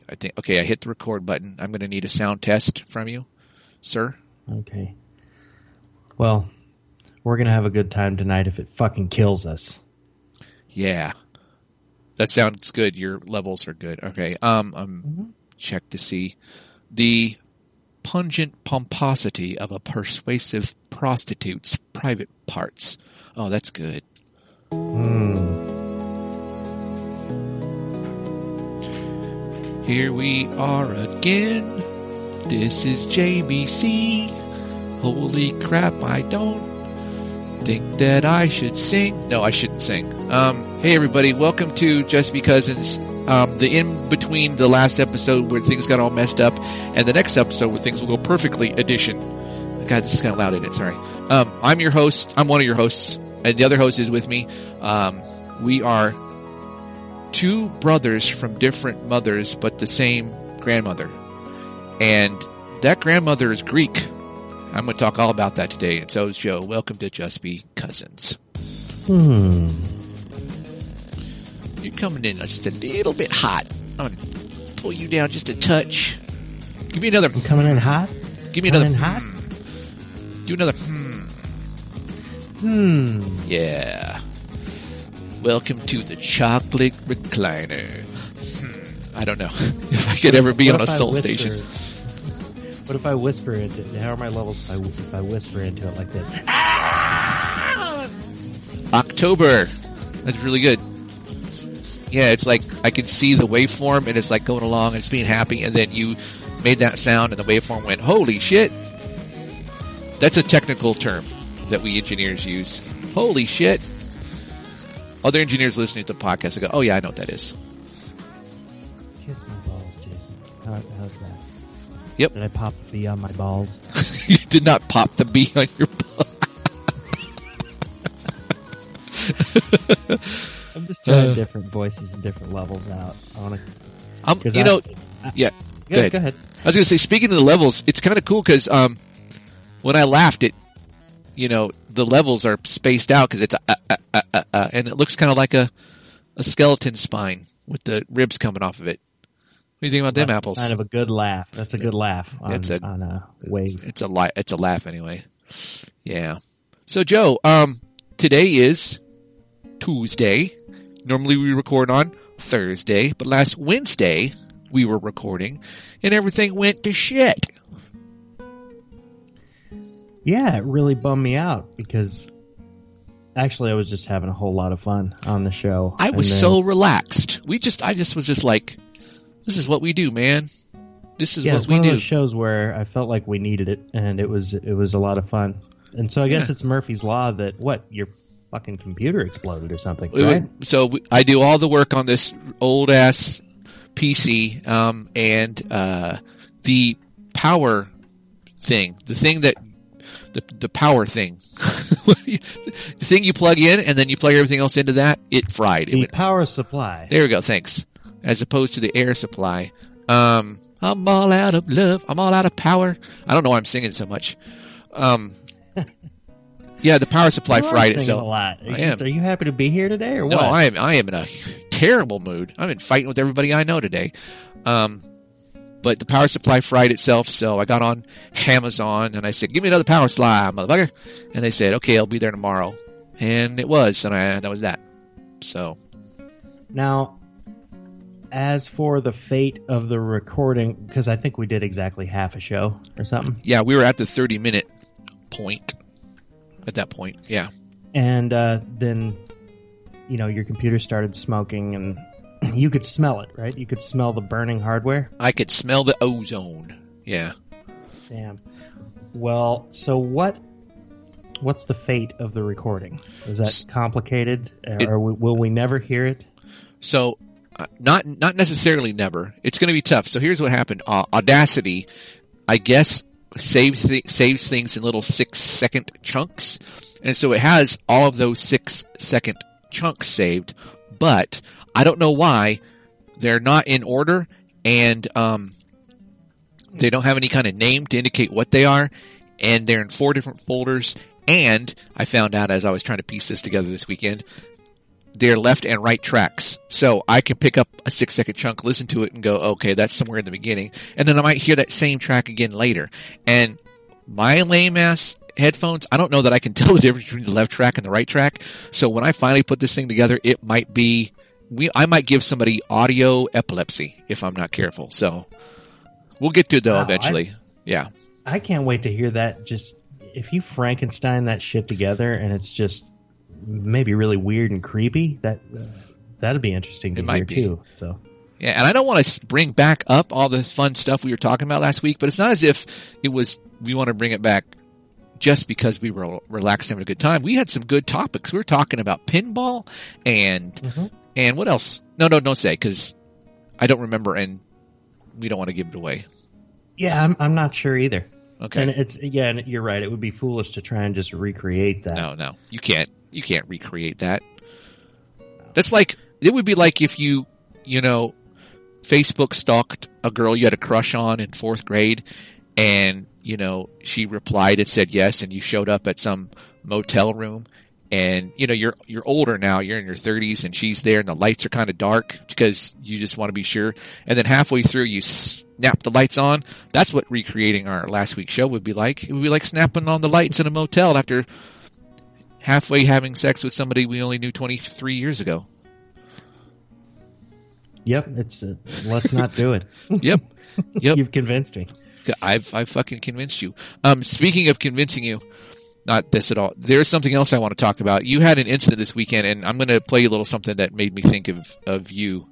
I think. Okay, I hit the record button. I'm going to need a sound test from you, sir. Okay. Well, we're going to have a good time tonight if it fucking kills us. Yeah. That sounds good. Your levels are good. Okay. Check to see the pungent pomposity of a persuasive prostitute's private parts. Oh, that's good. Here we are again. This is JBC. Holy crap, I don't think that I should sing. No, I shouldn't sing. Hey everybody, welcome to Just Be Cousins. The in between the last episode where things got all messed up and the next episode where things will go perfectly edition. God, this is kind of loud, isn't it? Sorry. I'm your host. I'm one of your hosts, and the other host is with me. We are two brothers from different mothers, but the same grandmother. And that grandmother is Greek. I'm going to talk all about that today, and so is Joe. Welcome to Just Be Cousins. You're coming in just a little bit hot. I'm going to pull you down just a touch. Give me another. I'm coming in hot? Give me another. Hot? Do another. Yeah. Welcome to the chocolate recliner. I don't know if I could ever be on a soul station. What if I whisper into it? How are my levels if I whisper into it like this? October. That's really good. Yeah, it's like I can see the waveform and it's like going along and it's being happy, and then you made that sound and the waveform went, holy shit. That's a technical term that we engineers use. Holy shit. Other engineers listening to the podcast will go, oh yeah, I know what that is. Kiss my balls, Jason. How's that? Yep. Did I pop the bee on my balls? You did not pop the bee on your balls. I'm just trying different voices and different levels out. Go ahead. Go ahead. I was going to say, speaking of the levels, it's kind of cool because when I laughed, the levels are spaced out because it's and it looks kind of like a skeleton spine with the ribs coming off of it. What do you think about them apples? Kind of a good laugh. That's a good laugh on a wave. It's a laugh anyway. Yeah. So Joe, today is Tuesday. Normally we record on Thursday, but last Wednesday we were recording and everything went to shit. Yeah, it really bummed me out because actually I was just having a whole lot of fun on the show. I was so relaxed. I just was just like, this is what we do, man. This is what we do. It's one of those shows where I felt like we needed it, and it was a lot of fun. And so I guess it's Murphy's Law that, your fucking computer exploded or something, right? So I do all the work on this old-ass PC, and the power thing, the power thing, the thing you plug in, and then you plug everything else into that, it fried. The power supply. There we go, thanks. As opposed to the air supply. I'm all out of love. I'm all out of power. I don't know why I'm singing so much. Yeah, the power supply fried itself. A lot. I am. Are you happy to be here today, or what? No, I am in a terrible mood. I've been fighting with everybody I know today. But the power supply fried itself, so I got on Amazon and I said, give me another power supply, motherfucker. And they said, okay, I'll be there tomorrow. And it was, and that was that. So. Now, as for the fate of the recording, because I think we did exactly half a show or something. Yeah, we were at the 30-minute point at that point, yeah. And then, your computer started smoking, and you could smell it, right? You could smell the burning hardware? I could smell the ozone, yeah. Damn. Well, so what's the fate of the recording? Is that complicated, or will we never hear it? So, not necessarily never. It's going to be tough. So here's what happened. Audacity, I guess, saves things in little 6-second chunks. And so it has all of those 6-second chunks saved. But I don't know why they're not in order, and they don't have any kind of name to indicate what they are. And they're in 4 different folders. And I found out as I was trying to piece this together this weekend, they're left and right tracks. So I can pick up a 6-second chunk, listen to it, and go, okay, that's somewhere in the beginning. And then I might hear that same track again later. And my lame-ass headphones, I don't know that I can tell the difference between the left track and the right track. So when I finally put this thing together, it might be... I might give somebody audio epilepsy if I'm not careful. So we'll get to it, though, eventually. Yeah. I can't wait to hear that. Just if you Frankenstein that shit together and it's just maybe really weird and creepy, that'd be interesting to hear too. So yeah, and I don't want to bring back up all the fun stuff we were talking about last week, but it's not as if we want to bring it back just because we were relaxed and having a good time. We had some good topics. We were talking about pinball and what else? No, don't say, because I don't remember and we don't want to give it away. Yeah, I'm not sure either. Okay. And you're right. It would be foolish to try and just recreate that. No, you can't. You can't recreate that. That's like, it would be like if you Facebook stalked a girl you had a crush on in 4th grade, and she replied and said yes, and you showed up at some motel room, and you're older now, you're in your 30s, and she's there, and the lights are kind of dark because you just want to be sure, and then halfway through you snap the lights on. That's what recreating our last week's show would be like. It would be like snapping on the lights in a motel after halfway having sex with somebody we only knew 23 years ago. Yep, let's not do it. Yep. You've convinced me. I've fucking convinced you. Speaking of convincing you, not this at all. There's something else I want to talk about. You had an incident this weekend, and I'm going to play you a little something that made me think of you.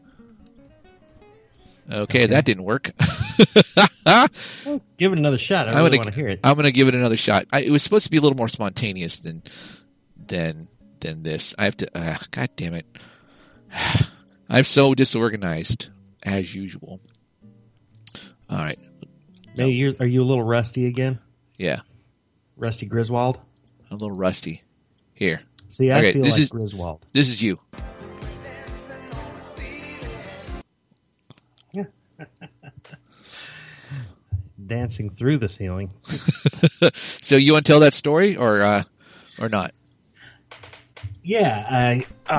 Okay, that didn't work. Well, give it another shot. I really want to hear it. I'm going to give it another shot. It was supposed to be a little more spontaneous than this. I have to. God damn it! I'm so disorganized as usual. All right. Hey, are you a little rusty again? Yeah. Rusty Griswold? A little rusty. Here. See, I feel like Griswold. This is you. Dancing through the ceiling. So you want to tell that story or not? Yeah,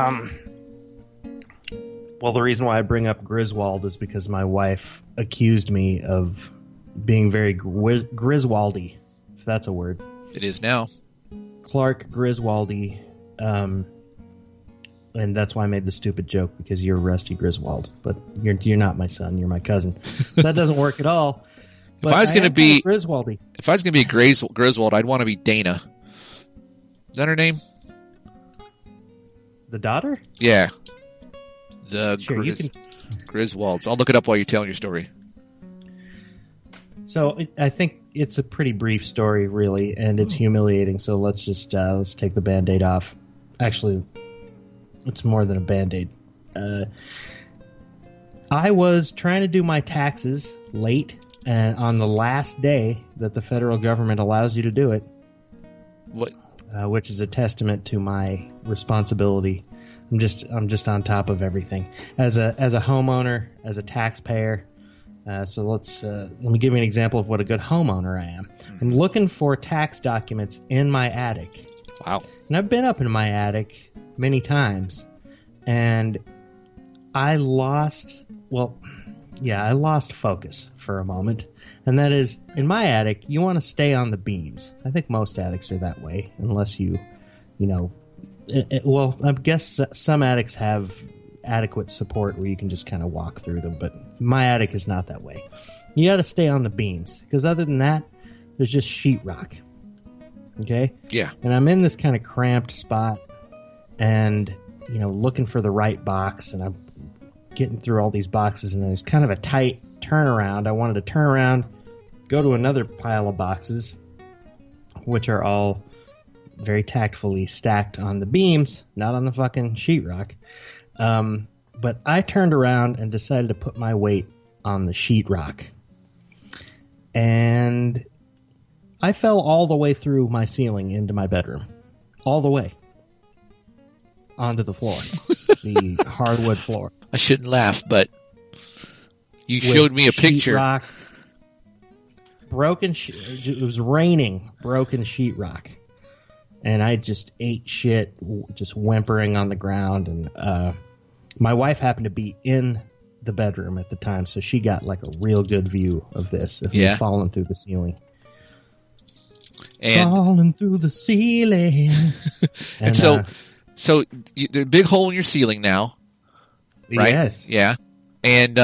well, the reason why I bring up Griswold is because my wife accused me of being very Griswoldy, if that's a word. It is now. Clark Griswoldy, and that's why I made the stupid joke, because you're Rusty Griswold, but you're not my son, you're my cousin. So that doesn't work at all. If I was going to be Griswoldy, if I was going to be Griswold, I'd want to be Dana. Is that her name? The daughter? Yeah. Sure, Griswolds. I'll look it up while you're telling your story. So I think it's a pretty brief story, really, and it's humiliating. So let's take the Band-Aid off. Actually, it's more than a Band-Aid. I was trying to do my taxes late, and on the last day that the federal government allows you to do it. What? Which is a testament to my responsibility. I'm just on top of everything as a homeowner, as a taxpayer. So let me give you an example of what a good homeowner I am. I'm looking for tax documents in my attic. Wow. And I've been up in my attic many times, and I lost focus for a moment. And that is, in my attic, you want to stay on the beams. I think most attics are that way, unless well, I guess some attics have adequate support where you can just kind of walk through them, but my attic is not that way. You got to stay on the beams, because other than that, there's just sheetrock. Okay? Yeah. And I'm in this kind of cramped spot, and looking for the right box, and I'm getting through all these boxes, and there's kind of a tight turnaround. I wanted to turn around, go to another pile of boxes, which are all very tactfully stacked on the beams, not on the fucking sheetrock. But I turned around and decided to put my weight on the sheetrock. And I fell all the way through my ceiling into my bedroom. All the way. Onto the floor. The hardwood floor. I shouldn't laugh, but you showed me a picture. Sheetrock, it was raining broken sheetrock. and I just ate shit, just whimpering on the ground. And my wife happened to be in the bedroom at the time, so she got like a real good view of this, of me falling through the ceiling. And falling through the ceiling. And so there's a big hole in your ceiling now, right? Yes. Yeah. And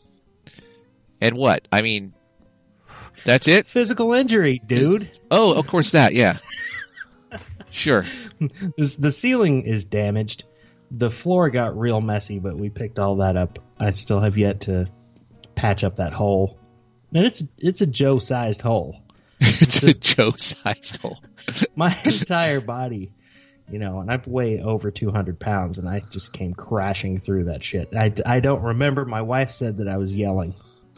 and what? I mean, that's it? Physical injury, dude. Oh, of course that, yeah. Sure. The ceiling is damaged. The floor got real messy, but we picked all that up. I still have yet to patch up that hole. And it's a Joe-sized hole. It's a Joe-sized hole. My entire body, and I weigh over 200 pounds, and I just came crashing through that shit. I don't remember. My wife said that I was yelling.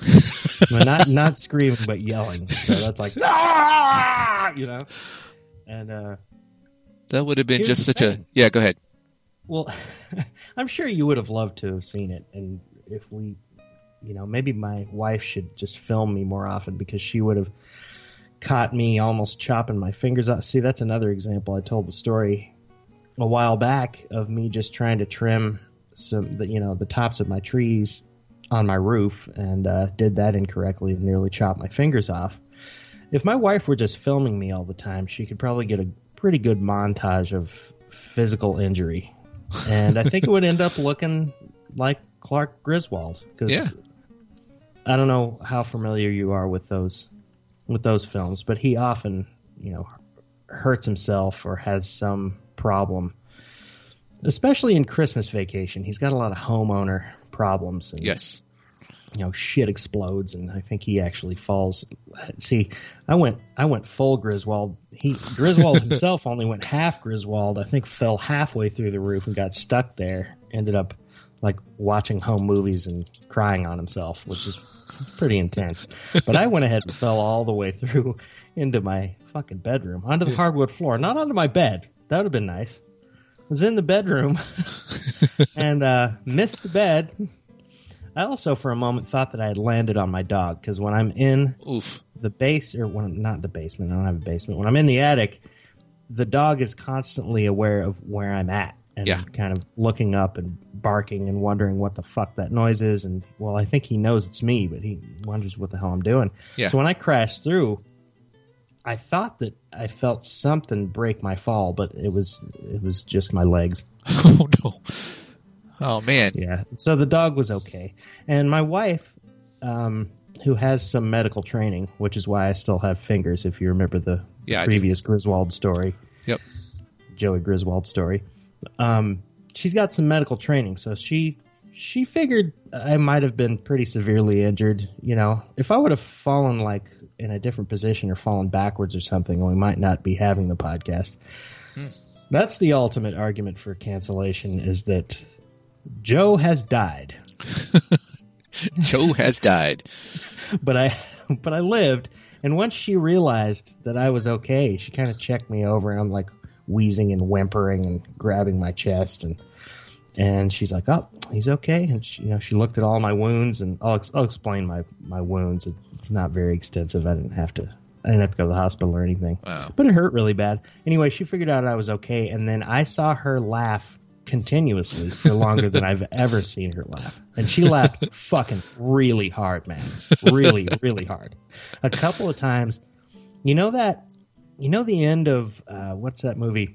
not screaming, but yelling. So that's like, ah! And that would have been just such a... Yeah, go ahead. Well, I'm sure you would have loved to have seen it. And if we, maybe my wife should just film me more often, because she would have caught me almost chopping my fingers out. See, that's another example. I told the story a while back of me just trying to trim the tops of my trees on my roof, and did that incorrectly and nearly chopped my fingers off. If my wife were just filming me all the time, she could probably get a pretty good montage of physical injury. And I think it would end up looking like Clark Griswold. Because I don't know how familiar you are with those films, but he often, hurts himself or has some problem. Especially in Christmas Vacation, he's got a lot of homeowner problems. And, yes. Shit explodes, and I think he actually falls. See, I went full Griswold. Griswold himself only went half Griswold. I think fell halfway through the roof and got stuck there. Ended up like watching home movies and crying on himself, which is pretty intense. But I went ahead and fell all the way through into my fucking bedroom, onto the hardwood floor, not onto my bed. That would have been nice. I was in the bedroom and missed the bed. I also, for a moment, thought that I had landed on my dog, because when I'm in the base, or not the basement, I don't have a basement. When I'm in the attic, the dog is constantly aware of where I'm at, and kind of looking up and barking and wondering what the fuck that noise is. And, well, I think he knows it's me, but he wonders what the hell I'm doing. Yeah. So when I crashed through, I thought that I felt something break my fall, but it was just my legs. Oh, no. Oh, man. Yeah. So the dog was okay. And my wife, who has some medical training, which is why I still have fingers, if you remember the previous Griswold story. Yep. Joey Griswold story. She's got some medical training, so she figured I might have been pretty severely injured. If I would have fallen like in a different position or fallen backwards or something, we might not be having the podcast. That's the ultimate argument for cancellation, is that Joe has died. Joe has died. But I lived, and once she realized that I was okay, she kind of checked me over, and I'm like wheezing and whimpering and grabbing my chest, and she's like, "Oh, he's okay." And she looked at all my wounds, and I'll explain my wounds. It's not very extensive. I didn't have to go to the hospital or anything. Wow. But it hurt really bad. Anyway, she figured out I was okay, and then I saw her laugh continuously for longer than I've ever seen her laugh. And she laughed fucking really hard, man. Really, really hard. A couple of times. The end of, what's that movie?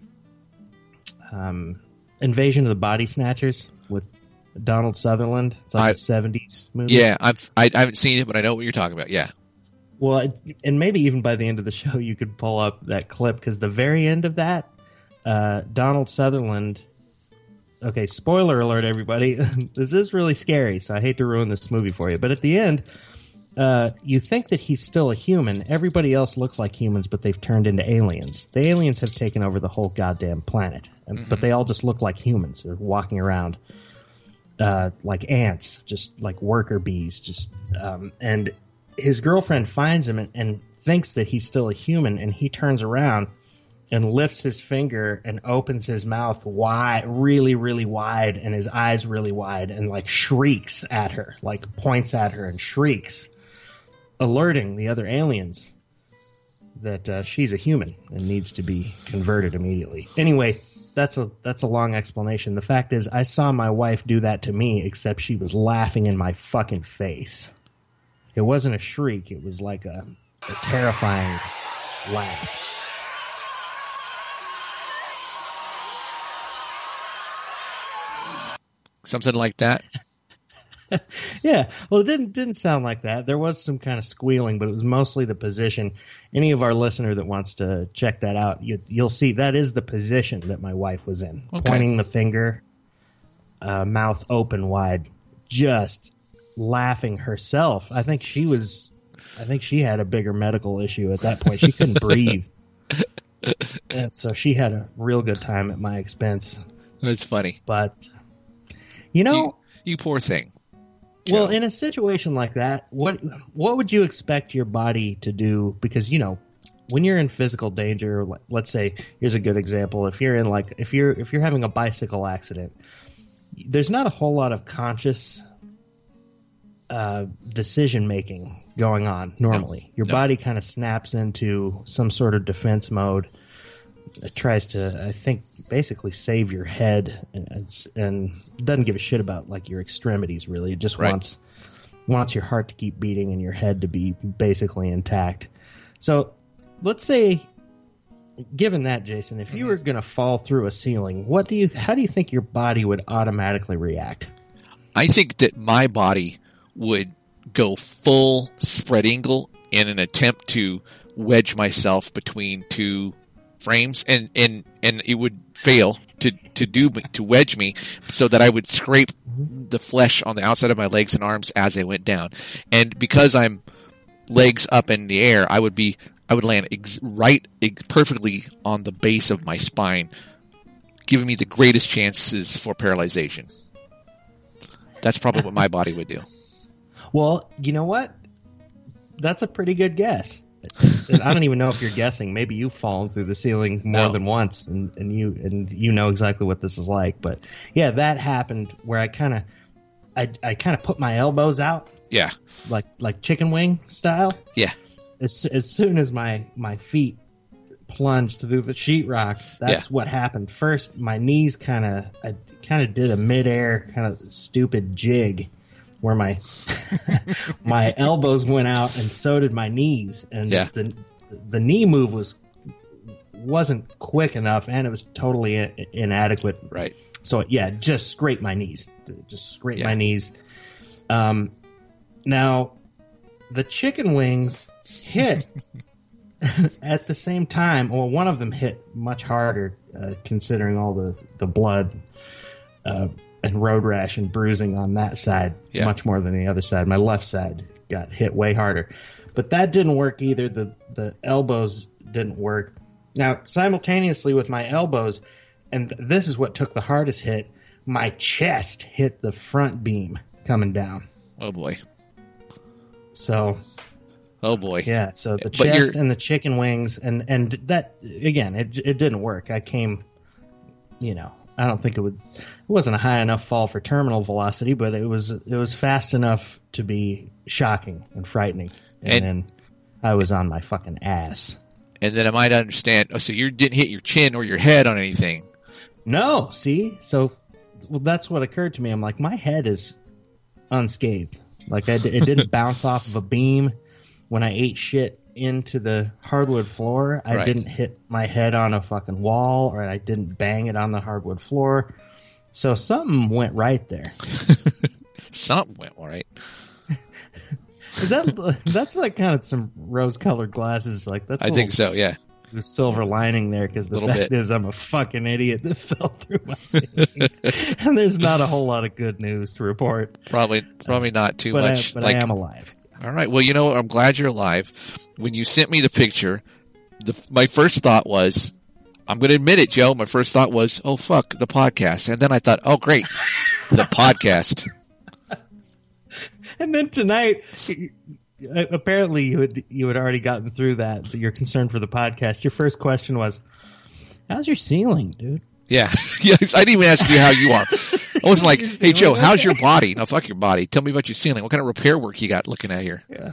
Invasion of the Body Snatchers with Donald Sutherland. It's like a 70s movie. Yeah, I haven't seen it, but I know what you're talking about, yeah. Well, and maybe even by the end of the show you could pull up that clip, because the very end of that, Donald Sutherland... Okay, spoiler alert, everybody. This is really scary, so I hate to ruin this movie for you. But at the end, you think that he's still a human. Everybody else looks like humans, but they've turned into aliens. The aliens have taken over the whole goddamn planet. But they all just look like humans. They're walking around like ants, just like worker bees. And his girlfriend finds him and thinks that he's still a human, and he turns around and lifts his finger and opens his mouth wide, really, really wide, and his eyes really wide, and like shrieks at her, like points at her and shrieks, alerting the other aliens that she's a human and needs to be converted immediately. Anyway, that's a long explanation. The fact is, I saw my wife do that to me, except she was laughing in my fucking face. It wasn't a shriek. It was like a terrifying laugh. Something like that? Yeah, well, it didn't sound like that. There was some kind of squealing, but it was mostly the position. Any of our listener that wants to check that out, you'll see that is the position that my wife was in, pointing the finger, mouth open wide, just laughing herself. I think she had a bigger medical issue at that point. She couldn't breathe, and so she had a real good time at my expense. That's funny, but you poor thing. Well, in a situation like that, what would you expect your body to do? Because, when you're in physical danger, let's say, here's a good example. If you're having a bicycle accident, there's not a whole lot of conscious decision making going on normally. Your body kind of snaps into some sort of defense mode. It tries to, I think, basically save your head and doesn't give a shit about like your extremities really. It just wants your heart to keep beating and your head to be basically intact. So let's say, given that, Jason, if you were going to fall through a ceiling, how do you think your body would automatically react? I think that my body would go full spread eagle in an attempt to wedge myself between two frames, and it would fail to wedge me, so that I would scrape the flesh on the outside of my legs and arms as I went down. And because I'm legs up in the air, I would land perfectly on the base of my spine, giving me the greatest chances for paralyzation. That's probably what my body would do. Well, you know what? That's a pretty good guess. I don't even know if you're guessing. Maybe you've fallen through the ceiling more than once, and you know exactly what this is like. But yeah, that happened where I kind of put my elbows out. Yeah, like chicken wing style. Yeah. As soon as my feet plunged through the sheetrock, that's what happened. First, my knees kind of did a midair kind of stupid jig, where my my elbows went out and so did my knees, and the knee move wasn't quick enough, and it was totally inadequate. Right. So just scrape my knees. My knees. Now, the chicken wings hit at the same time. Well, one of them hit much harder, considering all the blood and road rash and bruising on that side, much more than the other side. My left side got hit way harder. But that didn't work either. The elbows didn't work. Now, simultaneously with my elbows, and this is what took the hardest hit, my chest hit the front beam coming down. Oh, boy. So... Oh, boy. Yeah, so the chest and the chicken wings, and that, again, it didn't work. I came, I don't think it wasn't a high enough fall for terminal velocity, but it was fast enough to be shocking and frightening. And then I was on my fucking ass. And then I might understand, so you didn't hit your chin or your head on anything. No, see? So that's what occurred to me. I'm like, my head is unscathed. Like, it didn't bounce off of a beam. When I ate shit into the hardwood floor, I didn't hit my head on a fucking wall, or I didn't bang it on the hardwood floor. So something went right there. Something went right. That's like kind of some rose-colored glasses. Like that's. I think so. Yeah. The silver lining there, because the fact is I'm a fucking idiot that fell through my ceiling. And there's not a whole lot of good news to report. Probably not too much. But I am alive. All right. Well, I'm glad you're alive. When you sent me the picture, my first thought was, I'm going to admit it, Joe. My first thought was, oh, fuck, the podcast. And then I thought, oh, great, the podcast. And then tonight, apparently you had already gotten through that. You're concerned for the podcast. Your first question was, how's your ceiling, dude? Yeah. Yes, I didn't even ask you how you are. I wasn't like, hey, Joe, how's your body? No, fuck your body. Tell me about your ceiling. What kind of repair work you got looking at here? Yeah.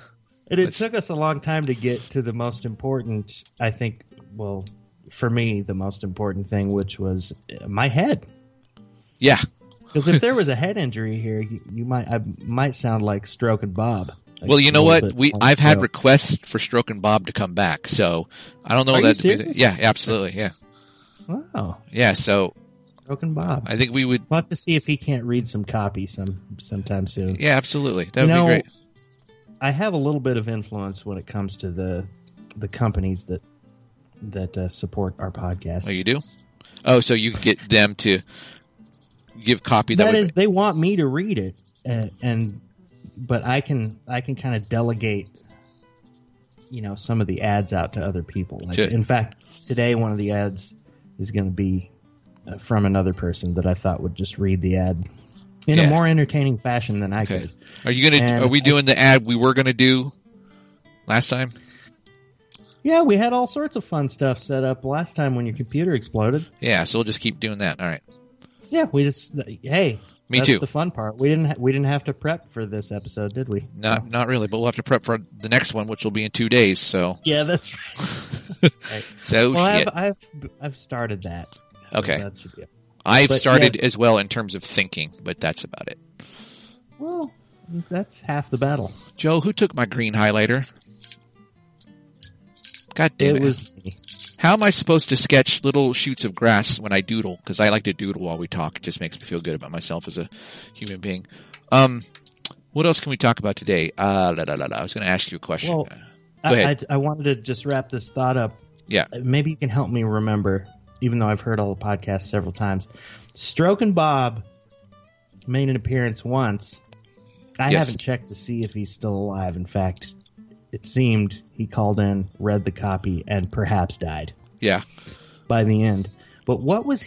And it took us a long time to get to the most important, I think, well, for me, the most important thing, which was my head. Yeah. Because if there was a head injury here, I might sound like Stroke and Bob. Well, you know what? I've had requests for Stroke and Bob to come back, so I don't know. Are you serious? Yeah, absolutely, yeah. Wow. Yeah, so Stroke and Bob. I think we would. We'll have to see if he can't read some copy sometime soon. Yeah, absolutely. That would be great. I have a little bit of influence when it comes to the companies that support our podcast. Oh, you do? Oh, so you get them to give copy. That is, they want me to read it, but I can kind of delegate, some of the ads out to other people. Like, in fact, today one of the ads is going to be from another person that I thought would just read the ad in a more entertaining fashion than I could. Are you gonna? Are we doing the ad we were going to do last time? Yeah, we had all sorts of fun stuff set up last time when your computer exploded. Yeah, so we'll just keep doing that. All right. Yeah, me that's too. The fun part. We didn't have to prep for this episode, did we? Not really, but we'll have to prep for the next one, which will be in 2 days. So yeah, that's right. Right. So I've started that. So okay, that should be I've started as well in terms of thinking, but that's about it. Well, that's half the battle. Joe, who took my green highlighter? God damn it! It was me. How am I supposed to sketch little shoots of grass when I doodle? Because I like to doodle while we talk. It just makes me feel good about myself as a human being. What else can we talk about today? I was going to ask you a question. Well, Go ahead. I wanted to just wrap this thought up. Yeah. Maybe you can help me remember, even though I've heard all the podcasts several times. Stroke and Bob made an appearance once. I haven't checked to see if he's still alive. In fact, it seemed he called in, read the copy, and perhaps died. Yeah. By the end. But what was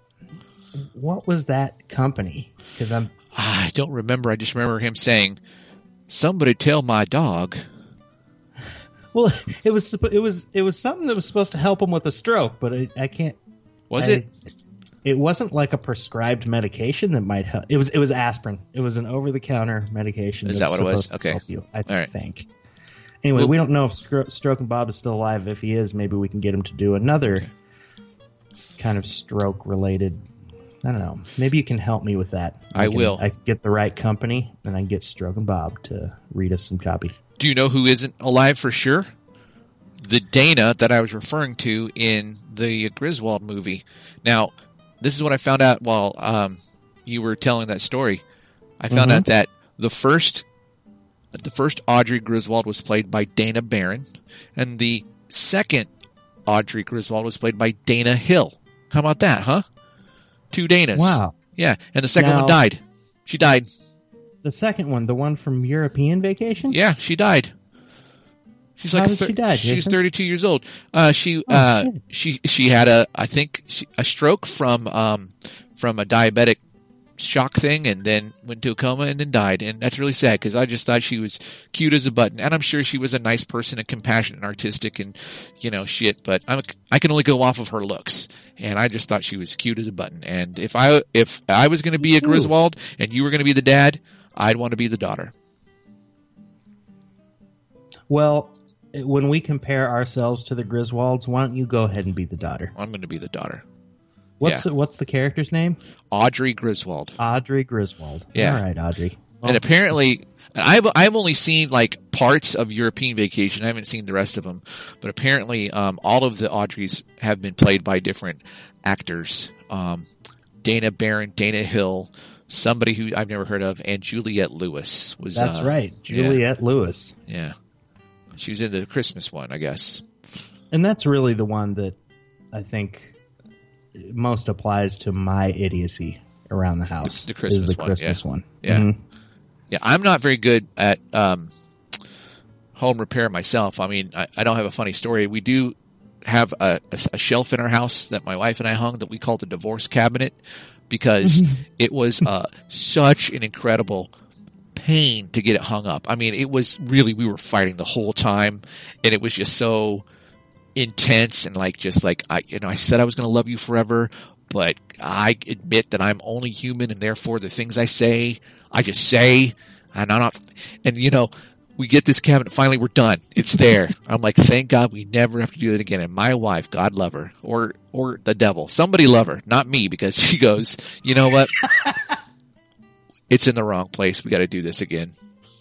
that company? Because I don't remember. I just remember him saying, "Somebody tell my dog." Well, it was something that was supposed to help him with a stroke, but I can't. Was it? It wasn't like a prescribed medication that might help. It was aspirin. It was an over-the-counter medication. Is that what it was? Okay. Help you, I All right. think. Anyway, we don't know if Stroke and Bob is still alive. If he is, maybe we can get him to do another kind of stroke-related. I don't know. Maybe you can help me with that. I can get the right company, and I can get Stroke and Bob to read us some copy. Do you know who isn't alive for sure? The Dana that I was referring to in the Griswold movie. Now, this is what I found out while you were telling that story. I found out that the first Audrey Griswold was played by Dana Barron, and the second Audrey Griswold was played by Dana Hill. How about that, huh? 2 Danas. Wow. Yeah, and the second one died. She died. The second one, the one from European Vacation? Yeah, she died. She's like she die, she's Jason? 32 years old. She had a stroke from a diabetic shock thing, and then went to a coma and then died. And that's really sad because I just thought she was cute as a button, and I'm sure she was a nice person and compassionate and artistic and shit. But I can only go off of her looks, and I just thought she was cute as a button. And if I was going to be a Griswold and you were going to be the dad, I'd want to be the daughter. Well, when we compare ourselves to the Griswolds, why don't you go ahead and be the daughter? I'm going to be the daughter. What's the character's name? Audrey Griswold. Audrey Griswold. Yeah. All right, Audrey. And apparently, I've only seen like parts of European Vacation. I haven't seen the rest of them. But apparently, all of the Audreys have been played by different actors. Dana Barron, Dana Hill, somebody who I've never heard of, and Juliette Lewis was. That's right, Juliette Lewis. Yeah, she was in the Christmas one, I guess. And that's really the one that I think most applies to my idiocy around the house. The Christmas one. Christmas one. Yeah. Mm-hmm. Yeah, I'm not very good at home repair myself. I mean, I don't have a funny story. We do have a shelf in our house that my wife and I hung that we call the divorce cabinet because it was such an incredible pain to get it hung up. I mean, it was really, we were fighting the whole time, and it was just so intense and I said I was going to love you forever, but I admit that I'm only human, and therefore the things I say, I just say, and I'm not. And we get this cabinet. Finally, we're done. It's there. I'm like, thank God we never have to do that again. And my wife, God love her, or the devil, somebody love her, not me, because she goes, you know what? It's in the wrong place. We got to do this again.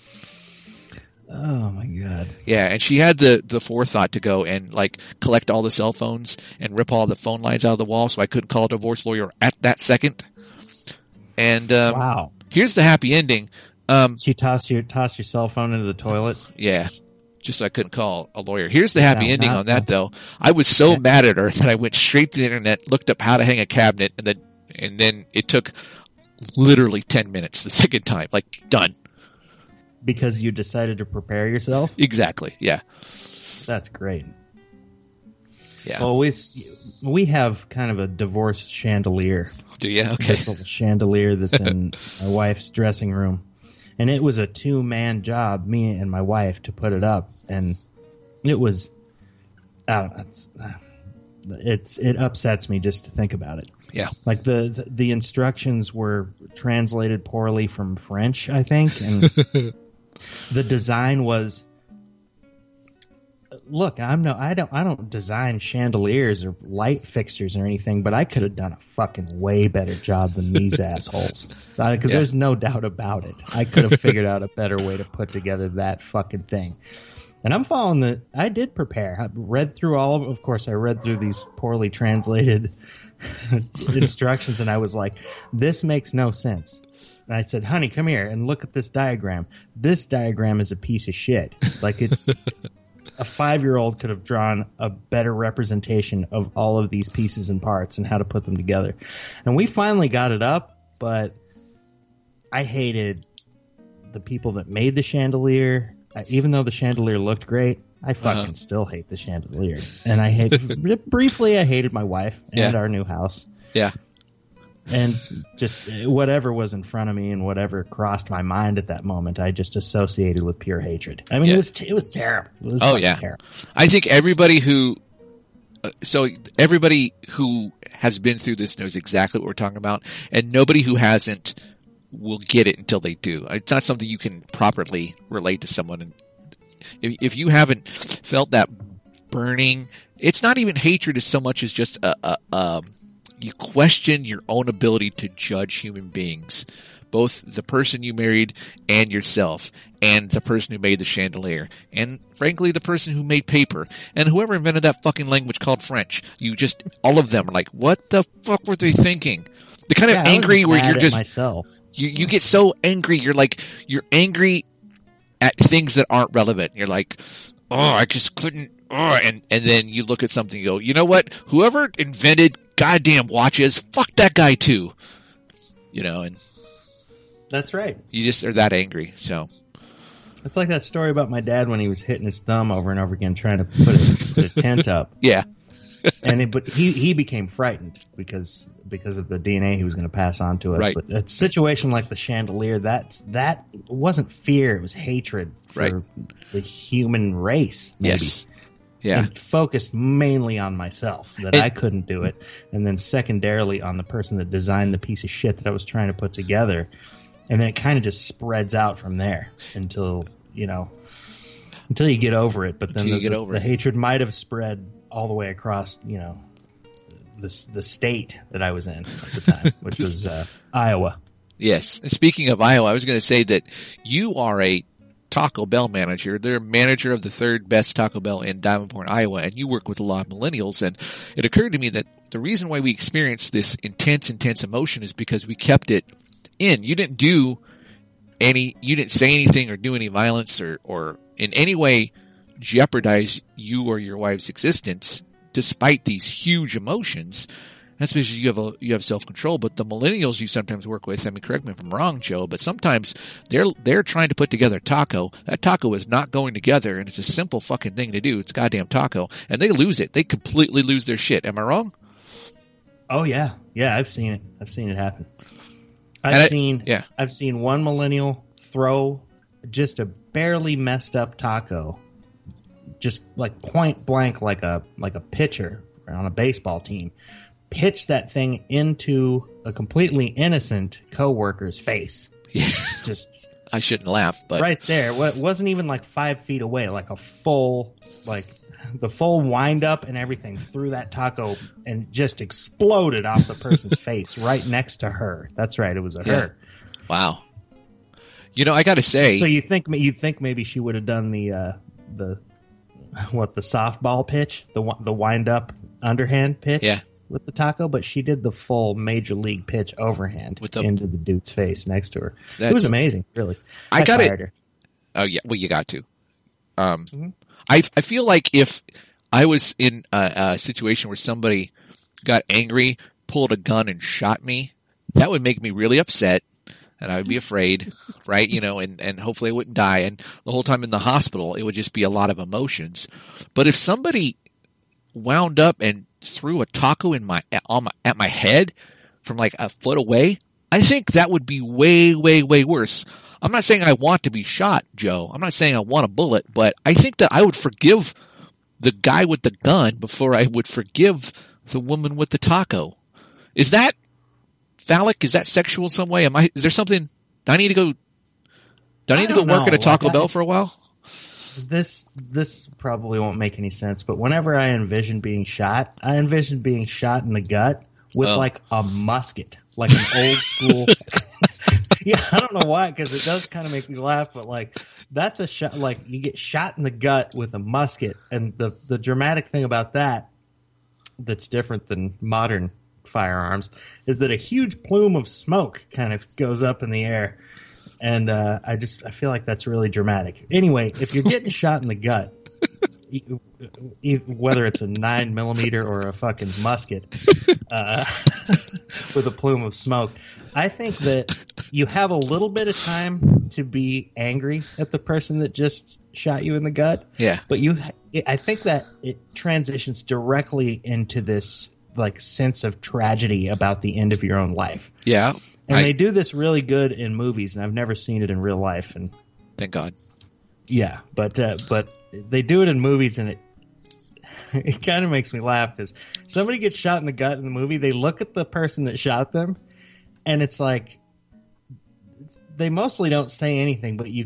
Oh my God. Yeah, and she had the forethought to go and like collect all the cell phones and rip all the phone lines out of the wall, so I couldn't call a divorce lawyer at that second. And wow. Here's the happy ending. She tossed your cell phone into the toilet. Yeah, just so I couldn't call a lawyer. Here's the happy ending on that, though. I was so mad at her that I went straight to the internet, looked up how to hang a cabinet, and then it took literally 10 minutes the second time. Like, done. Because you decided to prepare yourself? Exactly, yeah. That's great. Yeah. Well, we have kind of a divorce chandelier. Do you? Okay. This little chandelier that's in my wife's dressing room. And it was a 2-man job, me and my wife, to put it up. And it was... it upsets me just to think about it. Yeah. Like the instructions were translated poorly from French, I think, and the design was... Look, I don't design chandeliers or light fixtures or anything, but I could have done a fucking way better job than these assholes. Because there's no doubt about it. I could have figured out a better way to put together that fucking thing. And I'm following I did prepare. I read through of course, I read through these poorly translated instructions, and I was like, this makes no sense. And I said, honey, come here and look at this diagram. This diagram is a piece of shit. Like, it's... A 5-year-old could have drawn a better representation of all of these pieces and parts and how to put them together. And we finally got it up, but I hated the people that made the chandelier. Even though the chandelier looked great, I fucking still hate the chandelier. And I hated my wife and our new house. Yeah. And just whatever was in front of me and whatever crossed my mind at that moment, I just associated with pure hatred. I mean, it was terrible. It was terrible. I think everybody who has been through this knows exactly what we're talking about, and nobody who hasn't will get it until they do. It's not something you can properly relate to someone. And if you haven't felt that burning, it's not even hatred as so much as just you question your own ability to judge human beings, both the person you married and yourself, and the person who made the chandelier, and frankly, the person who made paper, and whoever invented that fucking language called French. All of them are like, what the fuck were they thinking? The kind of angry where you're just myself. You get so angry. You're angry at things that aren't relevant. You're like, oh, I just couldn't. Oh, and then you look at something and go, you know what? Whoever invented goddamn watches, fuck that guy too. And that's right. You just are that angry. So it's like that story about my dad when he was hitting his thumb over and over again trying to put a tent up. Yeah. But he became frightened because of the DNA he was going to pass on to us. Right. But a situation like the chandelier, that wasn't fear; it was hatred for the human race. Maybe. Yes. Yeah. And focused mainly on myself, that I couldn't do it, and then secondarily on the person that designed the piece of shit that I was trying to put together, and then it kind of just spreads out from there until you get over it. But then the hatred might have spread all the way across, the state that I was in at the time, which was Iowa. Yes. And speaking of Iowa, I was going to say that you are a Taco Bell manager. They're manager of the third best Taco Bell in Davenport, Iowa, and you work with a lot of millennials. And it occurred to me that the reason why we experienced this intense emotion is because we kept it in. You didn't say anything or do any violence or in any way jeopardize you or your wife's existence despite these huge emotions. That's because you have self-control. But the millennials you sometimes work with, I mean, correct me if I'm wrong, Joe, but sometimes they're trying to put together a taco. That taco is not going together, and it's a simple fucking thing to do. It's goddamn taco, and they lose it. They completely lose their shit. Am I wrong? Oh yeah, I've seen it. I've seen it happen. I've seen one millennial throw just a barely messed up taco, just like point blank, like a pitcher on a baseball team. Pitch that thing into a completely innocent coworker's face. Yeah. Just I shouldn't laugh, but right there. It wasn't even like 5 feet away, like a full, like the full wind up and everything through that taco and just exploded off the person's face right next to her. That's right. It was her. Wow. You know, I got to say. So you think maybe she would have done the softball pitch, the wind up underhand pitch with the taco, but she did the full major league pitch overhand into the dude's face next to her. It was amazing, really. I got it. Her. Oh yeah, well you got to. I feel like if I was in a situation where somebody got angry, pulled a gun, and shot me, that would make me really upset. And I would be afraid, right? You know, and hopefully I wouldn't die. And the whole time in the hospital, it would just be a lot of emotions. But if somebody wound up and threw a taco at my head from like a foot away, I think that would be way, way, way worse. I'm not saying I want to be shot, Joe. I'm not saying I want a bullet, but I think that I would forgive the guy with the gun before I would forgive the woman with the taco. Is that phallic? Is that sexual in some way? Is there something? Do I need to go work at a Taco Bell for a while? This probably won't make any sense, but whenever I envision being shot, I envision being shot in the gut with like a musket, like an old school. Yeah, I don't know why, because it does kind of make me laugh, but like that's a shot. Like you get shot in the gut with a musket, and the dramatic thing about that's different than modern firearms is that a huge plume of smoke kind of goes up in the air, and I feel like that's really dramatic. Anyway, if you're getting shot in the gut, whether it's a 9mm or a fucking musket with a plume of smoke, I think that you have a little bit of time to be angry at the person that just shot you in the gut. Yeah, but I think that it transitions directly into this like sense of tragedy about the end of your own life. Yeah. And they do this really good in movies, and I've never seen it in real life. And thank God. Yeah, but they do it in movies, and it kind of makes me laugh because somebody gets shot in the gut in the movie. They look at the person that shot them, and it's like they mostly don't say anything, but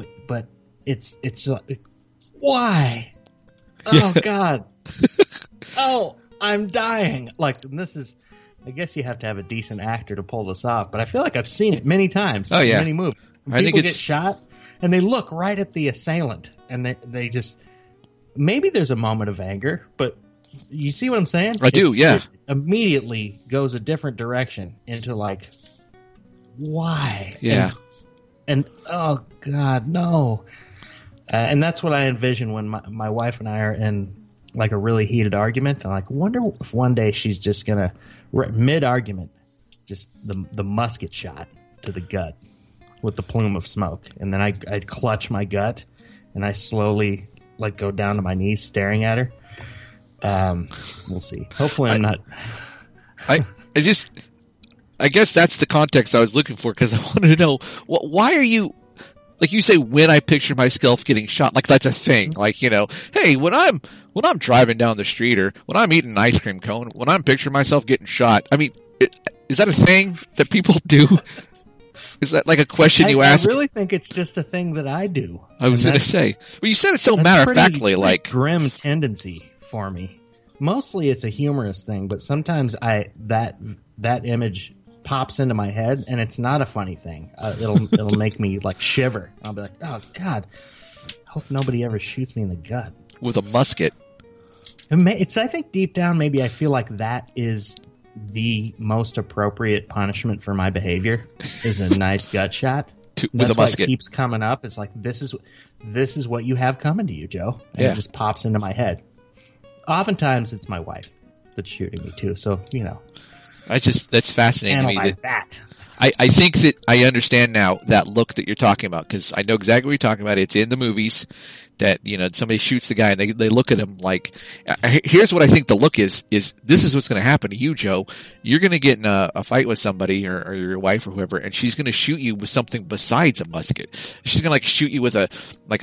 it's like, why? Oh God! Oh, I'm dying. Like this is. I guess you have to have a decent actor to pull this off, but I feel like I've seen it many times. Oh yeah, in many movies. People get shot, and they look right at the assailant, and they just maybe there's a moment of anger, but you see what I'm saying? I do, yeah. It immediately goes a different direction into like, why? Yeah, and oh God, no. And that's what I envision when my wife and I are in like a really heated argument. I'm like, wonder if one day she's just gonna. Mid-argument, just the musket shot to the gut with the plume of smoke. And then I'd clutch my gut, and I slowly like go down to my knees staring at her. We'll see. Hopefully I'm not... I guess that's the context I was looking for, because I wanted to know, why are you... Like you say, when I picture myself getting shot, like that's a thing. Like, you know, hey, when I'm driving down the street or when I'm eating an ice cream cone, when I'm picturing myself getting shot, I mean, is that a thing that people do? Is that like a question you ask? I really think it's just a thing that I do. I was going to say, but you said it so matter-of-factly, like grim tendency for me. Mostly it's a humorous thing, but sometimes that image pops into my head, and it's not a funny thing. It'll make me like shiver. I'll be like, oh God, I hope nobody ever shoots me in the gut with a musket. I think deep down, maybe I feel like that is the most appropriate punishment for my behavior is a nice gut shot. With a musket. It keeps coming up. It's like, this is what you have coming to you, Joe. And it just pops into my head. Oftentimes it's my wife that's shooting me too. So, you know. That's fascinating to me. Analyze that. I think that I understand now that look that you're talking about, because I know exactly what you're talking about. It's in the movies that, you know, somebody shoots the guy and they look at him like, here's what I think the look is this is what's going to happen to you, Joe. You're going to get in a fight with somebody or your wife or whoever, and she's going to shoot you with something besides a musket. She's going to like shoot you with a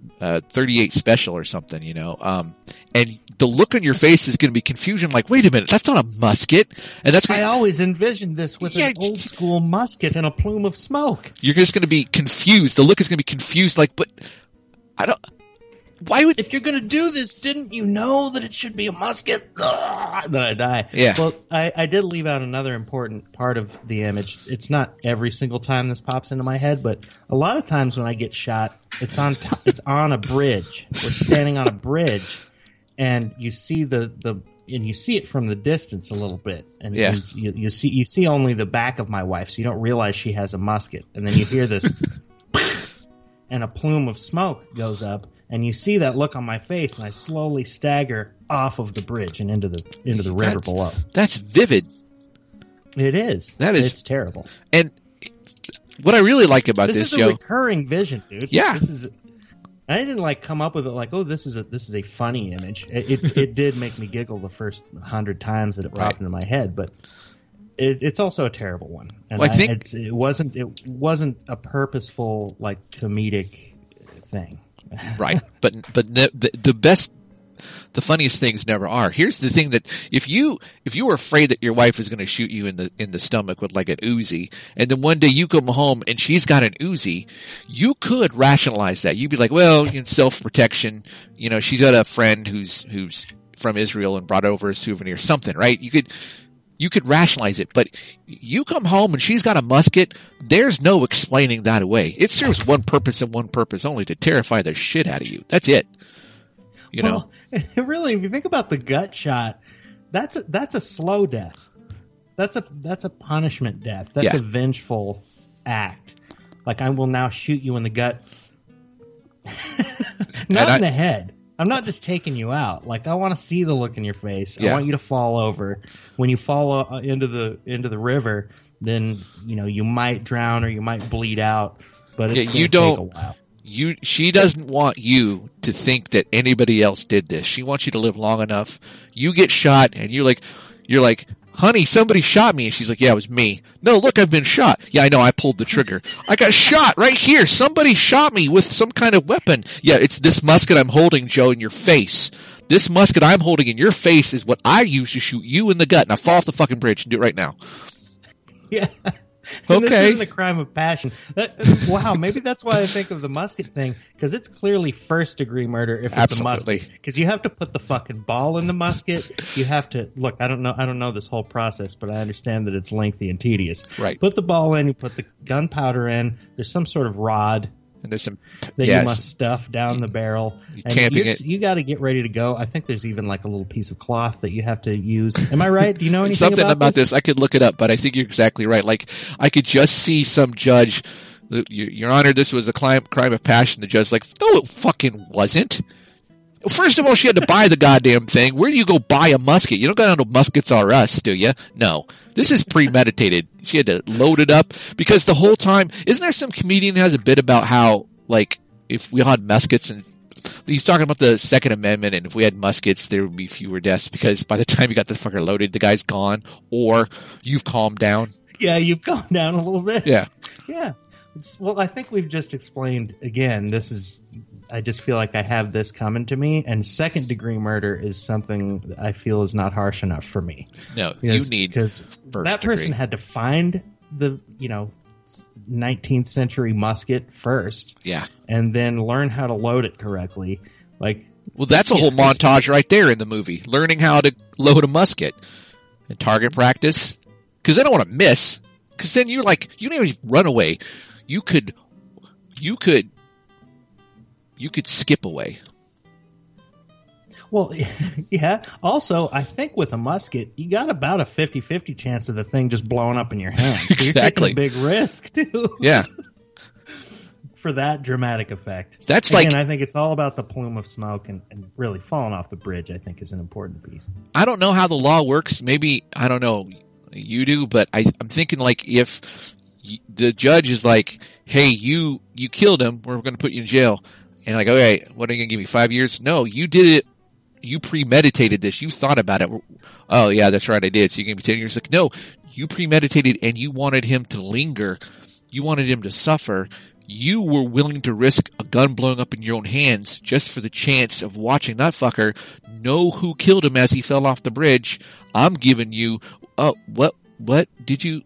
.38 special or something, you know. And the look on your face is going to be confusion. Like, wait a minute, that's not a musket. And that's what I always envisioned this with an old school musket and a plume of smoke. You're just going to be confused. The look is going to be confused. Like, but I don't. Why would if you're going to do this? Didn't you know that it should be a musket? Ugh, then I die. Yeah. Well, I did leave out another important part of the image. It's not every single time this pops into my head, but a lot of times when I get shot, it's on a bridge. We're standing on a bridge, and you see and you see it from the distance a little bit, and you see only the back of my wife, so you don't realize she has a musket, and then you hear this, and a plume of smoke goes up. And you see that look on my face, and I slowly stagger off of the bridge and into the river below. That's vivid. It is. It's terrible. And what I really like about this, is a Joe, recurring vision, dude. Yeah. I didn't come up with it like, oh, this is a funny image. It did make me giggle the first 100 times that it popped into my head, but it's also a terrible one. And well, I think it wasn't a purposeful comedic thing. Right, but the funniest things never are. Here's the thing: that if you were afraid that your wife was going to shoot you in the stomach with like an Uzi, and then one day you come home and she's got an Uzi, you could rationalize that. You'd be like, well, in self-protection, you know, she's got a friend who's from Israel and brought over a souvenir, something, right? You could rationalize it, but you come home and she's got a musket, there's no explaining that away. It serves one purpose and one purpose only, to terrify the shit out of you. That's it. You know? Really, if you think about the gut shot, that's a slow death. That's a punishment death. That's a vengeful act. Like, I will now shoot you in the gut. Not in the head. I'm not just taking you out. Like, I want to see the look in your face. I want you to fall over. When you fall into the river, then you might drown or you might bleed out. But it's going to take a while. She doesn't want you to think that anybody else did this. She wants you to live long enough. You get shot, and you're like, honey, somebody shot me. And she's like, yeah, it was me. No, look, I've been shot. Yeah, I know, I pulled the trigger. I got shot right here. Somebody shot me with some kind of weapon. Yeah, it's this musket I'm holding, Joe, in your face. This musket I'm holding in your face is what I use to shoot you in the gut. Now fall off the fucking bridge and do it right now. Yeah. Okay. This isn't a crime of passion. Wow, maybe that's why I think of the musket thing, because it's clearly first-degree murder if it's a musket. Because you have to put the fucking ball in the musket. You have to look. I don't know this whole process, but I understand that it's lengthy and tedious. Right. Put the ball in. You put the gunpowder in. There's some sort of rod. And there's some that you must stuff down the barrel. Tamping it. You got to get ready to go. I think there's even like a little piece of cloth that you have to use. Am I right? Do you know anything Something about this? I could look it up, but I think you're exactly right. Like, I could just see some judge, Your Honor, this was a crime of passion. The judge's like, no, it fucking wasn't. First of all, she had to buy the goddamn thing. Where do you go buy a musket? You don't got no muskets are us, do you? No. This is premeditated. She had to load it up because the whole time, isn't there some comedian who has a bit about how, like, if we had muskets and he's talking about the Second Amendment, and if we had muskets, there would be fewer deaths because by the time you got the fucker loaded, the guy's gone or you've calmed down. Yeah, you've calmed down a little bit. Yeah. Yeah. Well, I think we've just explained again. I just feel like I have this coming to me, and second-degree murder is something that I feel is not harsh enough for me. No, because that person had to find the 19th century musket first, and then learn how to load it correctly. Like, well, that's a whole montage right there in the movie, learning how to load a musket and target practice, because they don't want to miss. Because then you're like, you don't even run away. You could skip away. Well, yeah. Also, I think with a musket, you got about a 50-50 chance of the thing just blowing up in your hand. So exactly. You're taking a big risk, too. Yeah. For that dramatic effect. Again, I think it's all about the plume of smoke and really falling off the bridge, I think, is an important piece. I don't know how the law works. Maybe, I don't know, you do, but I'm thinking like if the judge is like, hey, you killed him, we're going to put you in jail. And like, okay, what are you going to give me, 5 years? No, you did it. You premeditated this. You thought about it. Oh, yeah, that's right, I did. So you're going to be 10 years? Like, no, you premeditated and you wanted him to linger. You wanted him to suffer. you were willing to risk a gun blowing up in your own hands just for the chance of watching that fucker know who killed him as he fell off the bridge. I'm giving you, what did you?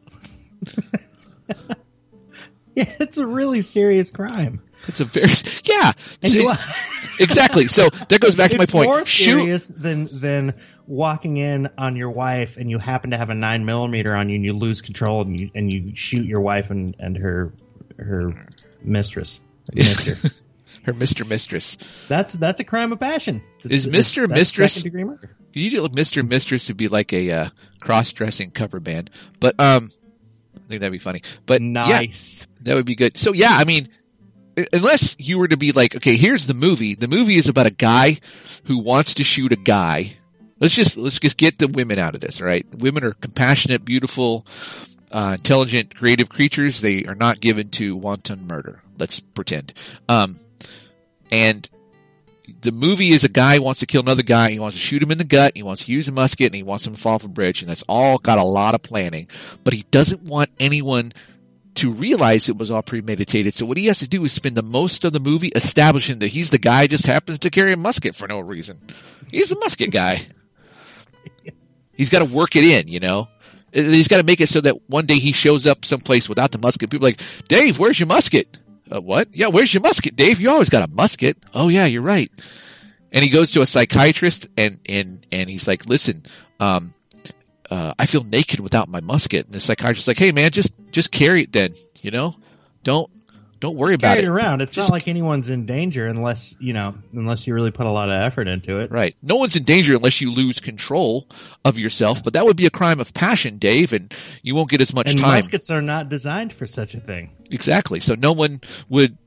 Yeah, it's a really serious crime. It's a very, yeah. And exactly. So that goes back to my point. More serious than walking in on your wife and you happen to have a 9mm on you and you lose control and you shoot your wife and her mistress. Mister. Her mistress. That's a crime of passion. Is Mr. Mistress second-degree murder? You do Mr. Mistress would be like a cross-dressing cover band, but I think that'd be funny. But nice, yeah, that would be good. So yeah, I mean, unless you were to be like, okay, here's the movie. The movie is about a guy who wants to shoot a guy. Let's just get the women out of this, all right? Women are compassionate, beautiful, intelligent, creative creatures. They are not given to wanton murder. Let's pretend. And the movie is a guy who wants to kill another guy. He wants to shoot him in the gut. He wants to use a musket, and he wants him to fall off a bridge. And that's all got a lot of planning. But he doesn't want anyone to realize it was all premeditated. So what he has to do is spend the most of the movie establishing that he's the guy who just happens to carry a musket for no reason. He's the musket guy. He's got to work it in, you know. He's got to make it so that one day he shows up someplace without the musket. People are like, Dave, where's your musket? What? Yeah, where's your musket, Dave? You always got a musket. Oh yeah, you're right. And he goes to a psychiatrist and he's like, listen, I feel naked without my musket. And the psychiatrist's like, hey man, just carry it then, you know? Don't worry about carry it. it around. It's not like anyone's in danger unless you really put a lot of effort into it. Right. No one's in danger unless you lose control of yourself, but that would be a crime of passion, Dave, and you won't get as much and time. Muskets are not designed for such a thing. Exactly. So no one would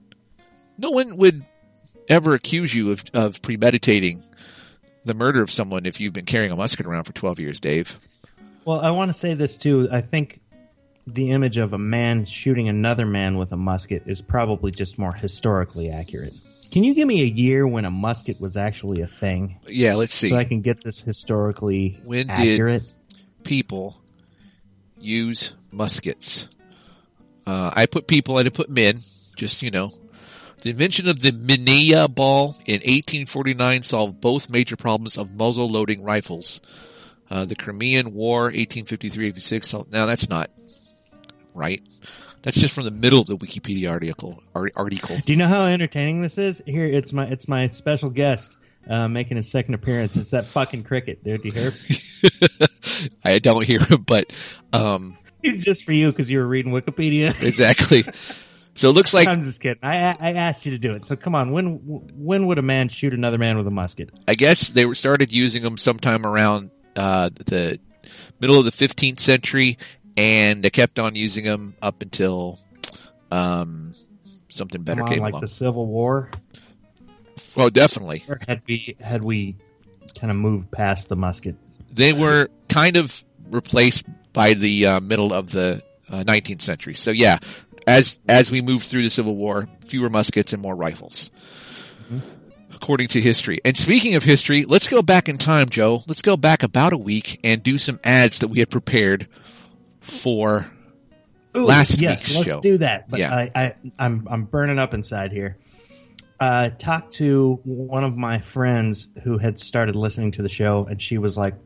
ever accuse you of premeditating the murder of someone if you've been carrying a musket around for 12 years, Dave. Well, I want to say this too. I think the image of a man shooting another man with a musket is probably just more historically accurate. Can you give me a year when a musket was actually a thing? Yeah, let's see. So I can get this historically when accurate. Did people use muskets? I put people, I didn't put men, just, you know. The invention of the Minia ball in 1849 solved both major problems of muzzle-loading rifles. The Crimean War, 1853-86. Now, that's not right. That's just from the middle of the Wikipedia article. Do you know how entertaining this is? Here, it's my special guest making his second appearance. It's that fucking cricket, dude. Do you hear? I don't hear him, but it's just for you because you were reading Wikipedia. Exactly. So it looks like I'm just kidding. I asked you to do it. So come on, when would a man shoot another man with a musket? I guess they started using them sometime around the middle of the 15th century. And they kept on using them up until something better came along. Like the Civil War? Oh, definitely. Or had we kind of moved past the musket? They were kind of replaced by the middle of the 19th century. So yeah, as we moved through the Civil War, fewer muskets and more rifles. Mm-hmm. According to history. And speaking of history, let's go back in time, Joe. Let's go back about a week and do some ads that we had prepared for last week's show. Let's do that. But yeah. I'm burning up inside here. Talked to one of my friends who had started listening to the show, and she was like,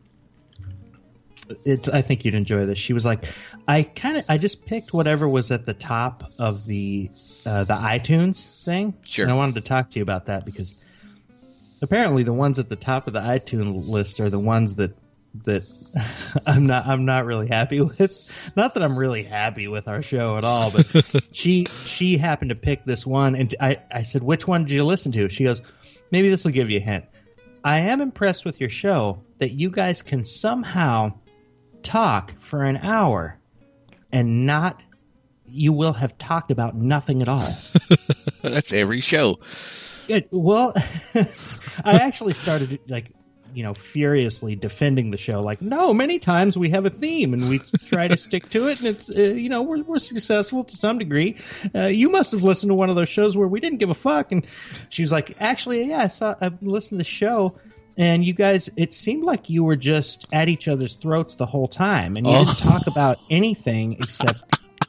I think you'd enjoy this. She was like, I just picked whatever was at the top of the iTunes thing. Sure. And I wanted to talk to you about that because apparently the ones at the top of the iTunes list are the ones that I'm not really happy with. Not that I'm really happy with our show at all, but she happened to pick this one, and I said, which one did you listen to? She goes, maybe this will give you a hint. I am impressed with your show that you guys can somehow talk for an hour and you will have talked about nothing at all. That's every show. Well, I actually started furiously defending the show. Like, no, many times we have a theme and we try to stick to it, and it's we're successful to some degree. You must have listened to one of those shows where we didn't give a fuck. And she was like, actually, yeah, I listened to the show, and you guys, it seemed like you were just at each other's throats the whole time, and you didn't talk about anything except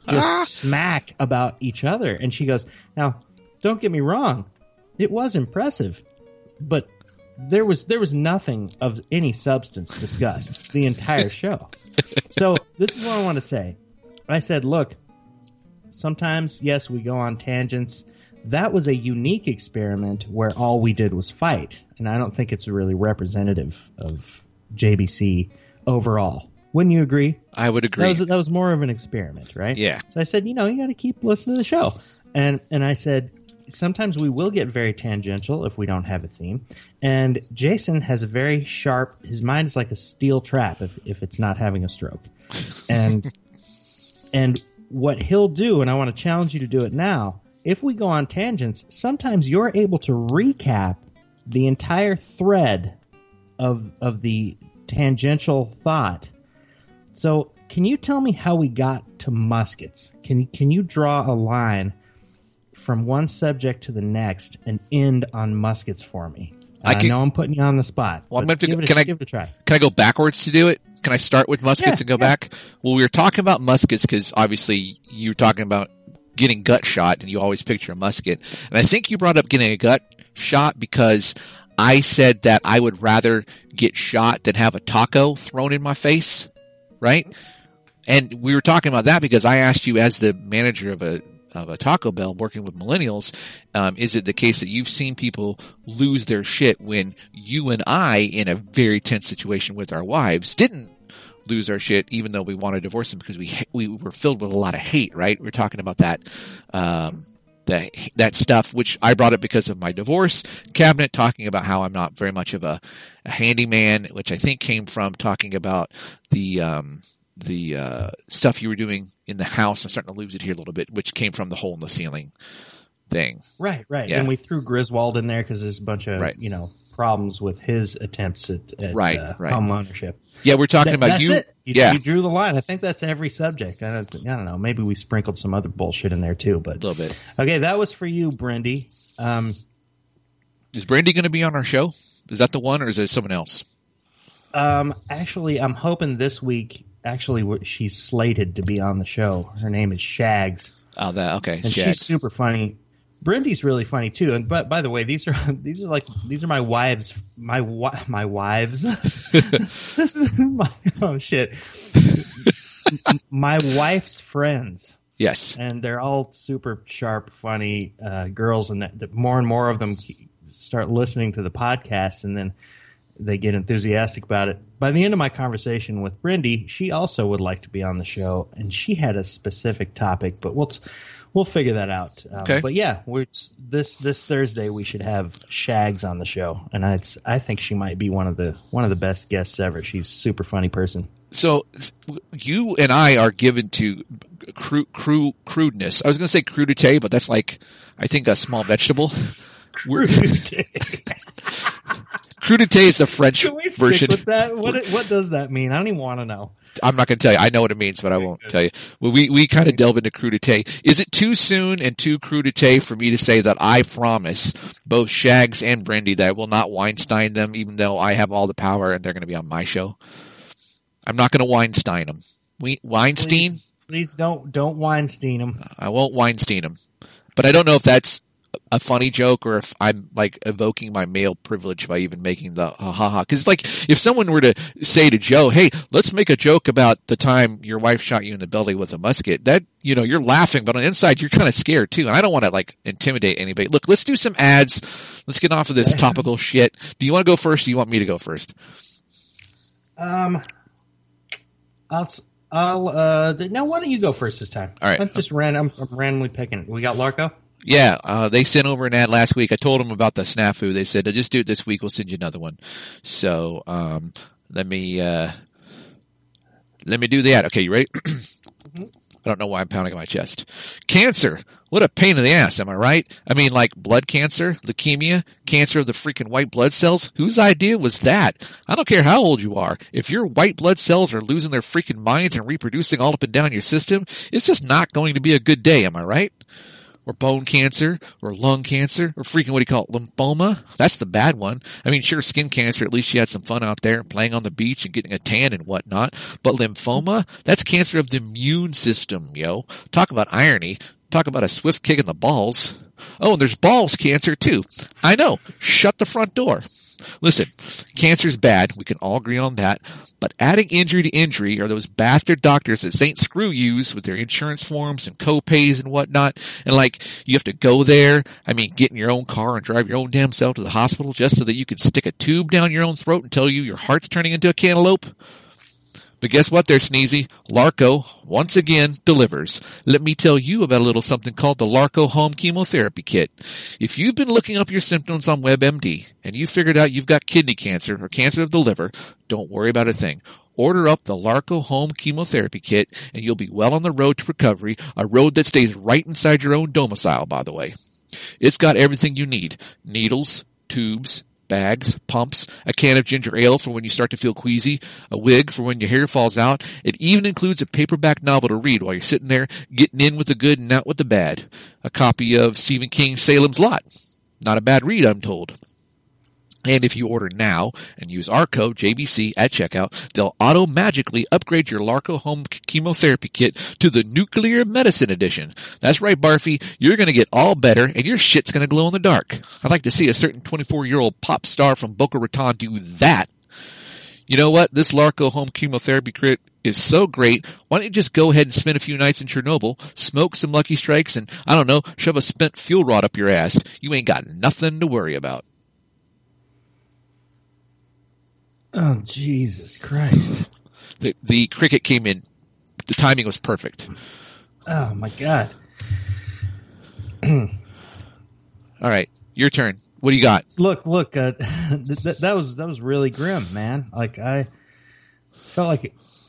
just smack about each other. And she goes, now, don't get me wrong. It was impressive, but there was nothing of any substance discussed the entire show. So this is what I want to say. I said, look, sometimes, yes, we go on tangents. That was a unique experiment where all we did was fight. And I don't think it's really representative of JBC overall. Wouldn't you agree? I would agree. That was more of an experiment, right? Yeah. So I said, you got to keep listening to the show. And I said, sometimes we will get very tangential if we don't have a theme. And Jason has a very sharp, his mind is like a steel trap if it's not having a stroke. And what he'll do, and I want to challenge you to do it now, if we go on tangents, sometimes you're able to recap the entire thread of the tangential thought. So can you tell me how we got to muskets? Can you draw a line from one subject to the next and end on muskets for me? I know I'm putting you on the spot. Well, I'm going to give it a try. Can I go backwards to do it? Can I start with muskets and go back? Well, we were talking about muskets because obviously you were talking about getting gut shot, and you always picture a musket. And I think you brought up getting a gut shot because I said that I would rather get shot than have a taco thrown in my face, right? And we were talking about that because I asked you, as the manager of a Taco Bell working with millennials, is it the case that you've seen people lose their shit when you and I, in a very tense situation with our wives, didn't lose our shit, even though we want to divorce them because we were filled with a lot of hate, right? We're talking about that stuff, which I brought up because of my divorce cabinet, talking about how I'm not very much of a handyman, which I think came from talking about the stuff you were doing in the house. I'm starting to lose it here a little bit, which came from the hole in the ceiling thing. Right. Yeah. And we threw Griswold in there because there's a bunch of, problems with his attempts at home ownership. Yeah, we're talking about you. It. You drew the line. I think that's every subject. I don't know. Maybe we sprinkled some other bullshit in there too, but a little bit. Okay, that was for you, Brendy. Is Brandy going to be on our show? Is that the one, or is it someone else? Actually, I'm hoping this week. Actually, she's slated to be on the show. Her name is Shags. Oh, okay. And she's super funny. Brendy's really funny too. And by the way, these are my wives. My wives. This is oh shit. My wife's friends. Yes. And they're all super sharp, funny girls, and more and more of them start listening to the podcast, and then they get enthusiastic about it. By the end of my conversation with Brendy, she also would like to be on the show, and she had a specific topic, but we'll figure that out. Okay. But yeah, this Thursday we should have Shags on the show, and I think she might be one of the best guests ever. She's a super funny person. So you and I are given to crudeness. I was going to say crudité, but that's like, I think, a small vegetable. Crudité is the French version. With that? What does that mean? I don't even want to know. I'm not going to tell you. I know what it means, but I won't tell you. Well, we kind of delve into crudité. Is it too soon and too crudité for me to say that I promise both Shags and Brendy that I will not Weinstein them, even though I have all the power and they're going to be on my show? I'm not going to Weinstein them. Weinstein? Please don't Weinstein them. I won't Weinstein them. But I don't know if that's a funny joke or if I'm like evoking my male privilege by even making the ha-ha-ha. Because like, if someone were to say to Joe, hey, let's make a joke about the time your wife shot you in the belly with a musket, that, you're laughing, but on the inside you're kind of scared too. And I don't want to like intimidate anybody. Look, let's do some ads. Let's get off of this topical shit. Do you want to go first, or do you want me to go first? I'll now why don't you go first this time? All right. I'm randomly picking. We got Larko? Yeah, they sent over an ad last week. I told them about the snafu. They said, just do it this week. We'll send you another one. So, let me do the ad. Okay, you ready? I don't know why I'm pounding on my chest. Cancer. What a pain in the ass, am I right? I mean, like blood cancer, leukemia, cancer of the freaking white blood cells. Whose idea was that? I don't care how old you are. If your white blood cells are losing their freaking minds and reproducing all up and down your system, it's just not going to be a good day, am I right? or bone cancer, or lung cancer, or freaking what do you call it, lymphoma. That's the bad one. I mean, sure, skin cancer, at least you had some fun out there playing on the beach and getting a tan and whatnot. But lymphoma, that's cancer of the immune system, yo. Talk about irony. Talk about a swift kick in the balls. Oh, and there's balls cancer too. I know. Shut the front door. Listen, cancer's bad. We can all agree on that. But adding injury to injury are those bastard doctors that Saint Screw use with their insurance forms and co-pays and whatnot. And like, you have to go there. I mean, get in your own car and drive your own damn self to the hospital just so that you can stick a tube down your own throat and tell you your heart's turning into a cantaloupe. But guess what there, Sneezy? Larco, once again, delivers. Let me tell you about a little something called the Larco Home Chemotherapy Kit. If you've been looking up your symptoms on WebMD and you figured out you've got kidney cancer or cancer of the liver, don't worry about a thing. Order up the Larco Home Chemotherapy Kit and you'll be well on the road to recovery, a road that stays right inside your own domicile, by the way. It's got everything you need. Needles, tubes, bags, pumps, a can of ginger ale for when you start to feel queasy, a wig for when your hair falls out. It even includes a paperback novel to read while you're sitting there getting in with the good and out with the bad. A copy of Stephen King's Salem's Lot. Not a bad read, I'm told. And if you order now and use our code JBC at checkout, they'll auto-magically upgrade your Larco Home Chemotherapy Kit to the Nuclear Medicine Edition. That's right, Barfy. You're going to get all better, and your shit's going to glow in the dark. I'd like to see a certain 24-year-old pop star from Boca Raton do that. You know what? This Larco Home Chemotherapy Kit is so great. Why don't you just go ahead and spend a few nights in Chernobyl, smoke some Lucky Strikes, and, I don't know, shove a spent fuel rod up your ass. You ain't got nothing to worry about. Oh, Jesus Christ. The cricket came in. The timing was perfect. Oh, my God. All right. Your turn. What do you got? Look, that was really grim, man. Like, I felt like it.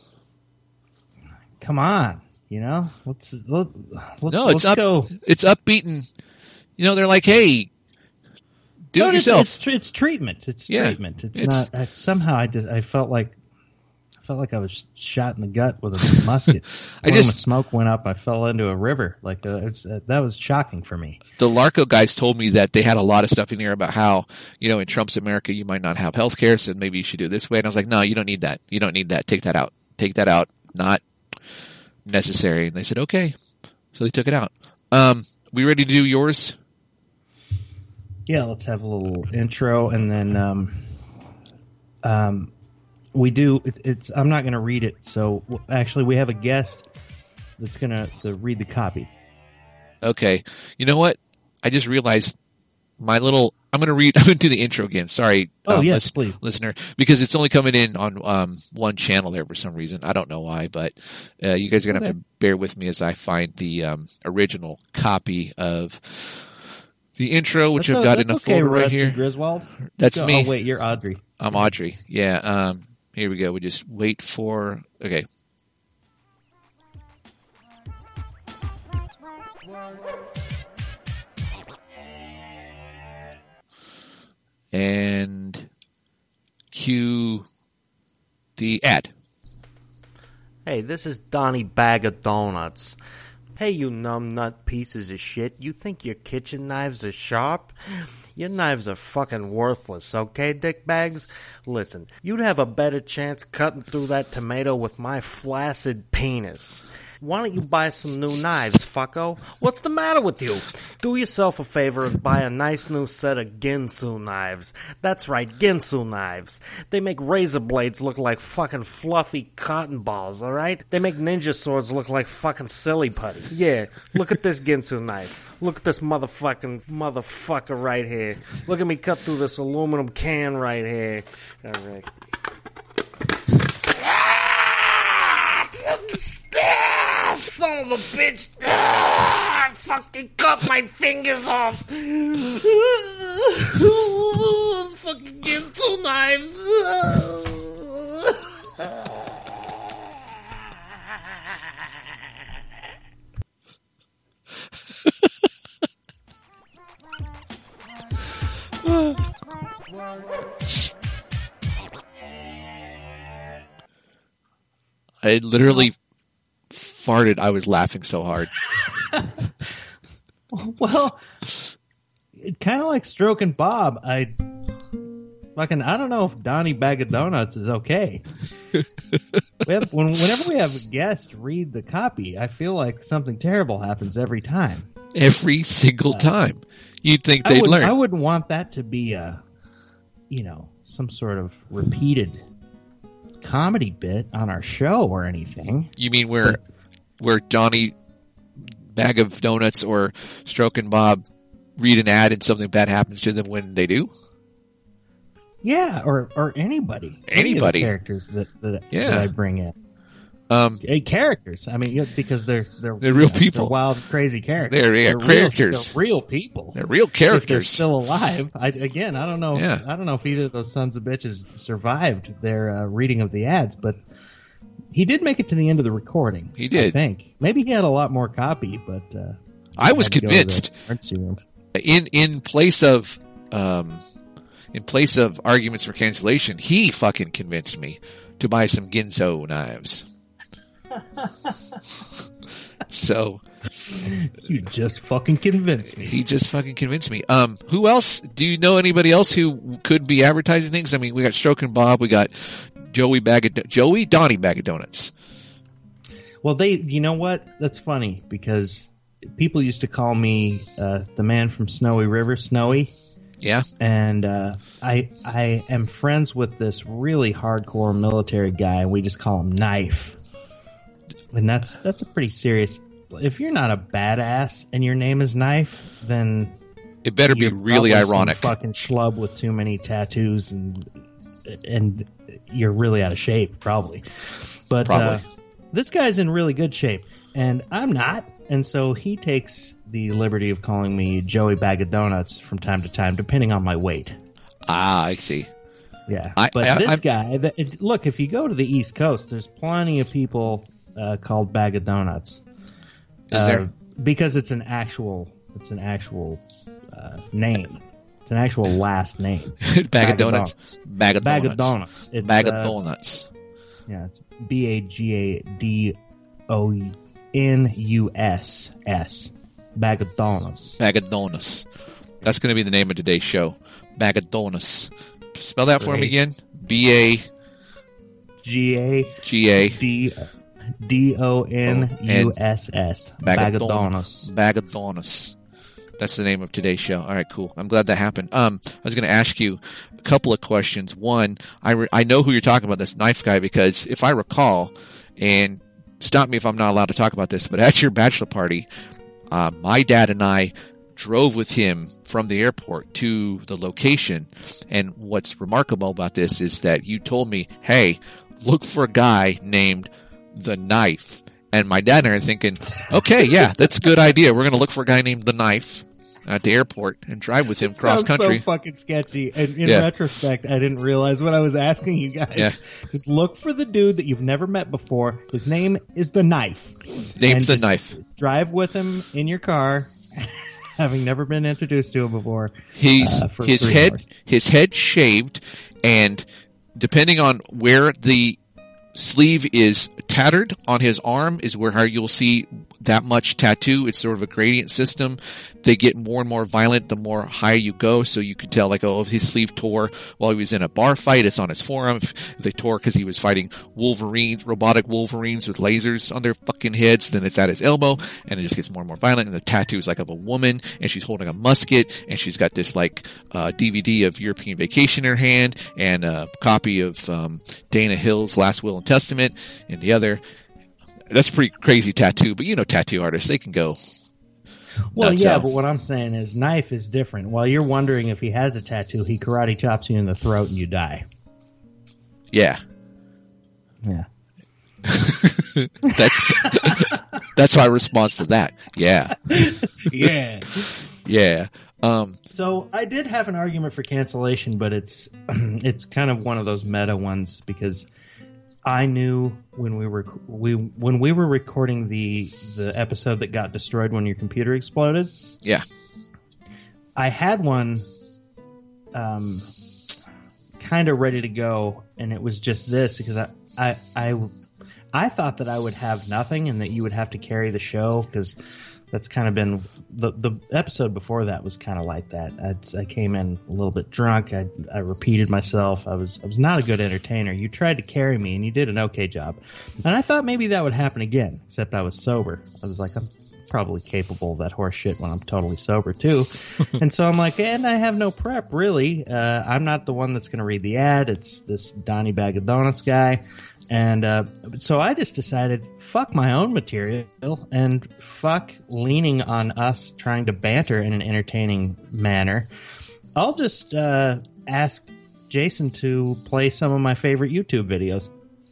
Come on, you know? Let's go. It's upbeat and, you know, they're like, hey, do it yourself. It's treatment. It's treatment. It's not. Somehow I felt like I was shot in the gut with a musket. When smoke went up, I fell into a river. Like that was shocking for me. The Larco guys told me that they had a lot of stuff in there about how, you know, in Trump's America you might not have health care, so maybe you should do it this way. And I was like, no, you don't need that. You don't need that. Take that out. Take that out. Not necessary. And they said, okay. So they took it out. We ready to do yours? Yeah, let's have a little intro, and then we do. I'm not going to read it. So actually, we have a guest that's going to read the copy. Okay. You know what? I just realized I'm going to do the intro again. Sorry. Oh yes, please, listener, because it's only coming in on one channel there for some reason. I don't know why, but you guys are going to have to bear with me as I find the original copy of the intro, which I've got in a folder right here. Griswold. That's me. Oh, wait, you're Audrey. I'm Audrey. Yeah. Here we go. We just wait for... Okay. And cue the ad. Hey, this is Donnie Bag of Donuts. Hey, you numbnut pieces of shit. You think your kitchen knives are sharp? Your knives are fucking worthless, okay, dickbags? Listen, you'd have a better chance cutting through that tomato with my flaccid penis. Why don't you buy some new knives, fucko? What's the matter with you? Do yourself a favor and buy a nice new set of Ginsu knives. That's right, Ginsu knives. They make razor blades look like fucking fluffy cotton balls, alright? They make ninja swords look like fucking silly putty. Yeah, look at this Ginsu knife. Look at this motherfucker right here. Look at me cut through this aluminum can right here. Alright. Son of a bitch! I fucking cut my fingers off! Fucking get 2 knives! I literally farted. I was laughing so hard. Well, kind of like Stroking Bob. I don't know if Donnie Bag of Donuts is okay. Whenever we have a guest read the copy, I feel like something terrible happens every time. Every single time. You'd think they'd learn. I wouldn't want that to be some sort of repeated comedy bit on our show or anything. You mean where Johnny Bag of Donuts or Stroking Bob read an ad and something bad happens to them when they do? Yeah, or anybody. Anybody. Any of the characters that I bring in. Characters. I mean, because they're real people. They're wild, crazy characters. They're characters. They're real people. They're real characters. If they're still alive. I don't know. Yeah. I don't know if either of those sons of bitches survived their reading of the ads, but he did make it to the end of the recording. He did. I think maybe he had a lot more copy, but I was convinced. In place of arguments for cancellation, he fucking convinced me to buy some Ginzo knives. So you just fucking convinced me. He just fucking convinced me. Who else? Do you know anybody else who could be advertising things? I mean, we got Stroking Bob, we got Donnie Bag of Donuts. Well, you know what? That's funny because people used to call me the man from Snowy River, Snowy. Yeah. And I am friends with this really hardcore military guy, and we just call him Knife. And that's a pretty serious. If you're not a badass and your name is Knife, then it better be really ironic. Some fucking schlub with too many tattoos, and you're really out of shape, probably. But this guy's in really good shape, and I'm not. And so he takes the liberty of calling me Joey Bag of Donuts from time to time, depending on my weight. Ah, I see. Yeah. This guy, look, if you go to the East Coast, there's plenty of people called Bag of Donuts. Is there? Because it's an actual name. It's an actual last name. Bag of Donuts. Bag of Donuts. It's Bag of Donuts. Yeah, it's BAGADONUSS. Bag of Donuts. Bag of Donuts. That's going to be the name of today's show. Bag of Donuts. Spell that for me again. BAGADONUSS. Bag of Donuts. Bag of Donuts. That's the name of today's show. All right, cool. I'm glad that happened. I was going to ask you a couple of questions. One, I know who you're talking about, this Knife guy, because if I recall, and stop me if I'm not allowed to talk about this, but at your bachelor party, my dad and I drove with him from the airport to the location. And what's remarkable about this is that you told me, hey, look for a guy named The Knife. And my dad and I are thinking, okay, yeah, that's a good idea. We're going to look for a guy named The Knife at the airport and drive with him cross country. So fucking sketchy. And in retrospect, I didn't realize what I was asking you guys. Yeah. Just look for the dude that you've never met before. His name is The Knife. Name's The Knife. Drive with him in your car, having never been introduced to him before. His head shaved, and depending on where the sleeve is tattered on his arm is where how you'll see that much tattoo. It's sort of a gradient system. They get more and more violent the more high you go, so you can tell, like, oh, if his sleeve tore while he was in a bar fight, it's on his forearm. If they tore because he was fighting robotic wolverines with lasers on their fucking heads, then it's at his elbow, and it just gets more and more violent, and the tattoo is like of a woman, and she's holding a musket, and she's got this, like, DVD of European Vacation in her hand, and a copy of Dana Hill's Last Will and Testament in the other. That's a pretty crazy tattoo, but you know tattoo artists, they can go. Well, yeah, but what I'm saying is Knife is different. While you're wondering if he has a tattoo, he karate chops you in the throat and you die. Yeah. Yeah. That's my response to that. Yeah. Yeah. Yeah. So I did have an argument for cancellation, but it's kind of one of those meta ones because I knew when we were recording the episode that got destroyed when your computer exploded. Yeah. I had one kind of ready to go, and it was just this because I thought that I would have nothing and that you would have to carry the show because That's kind of been the episode before that was kind of like that. I came in a little bit drunk. I repeated myself. I was not a good entertainer. You tried to carry me, and you did an okay job. And I thought maybe that would happen again, except I was sober. I was like, I'm probably capable of that horse shit when I'm totally sober too. And so I'm like, and I have no prep really. I'm not the one that's going to read the ad. It's this Donnie Bag of Donuts guy. And so I just decided, fuck my own material and fuck leaning on us trying to banter in an entertaining manner. I'll just ask Jason to play some of my favorite YouTube videos.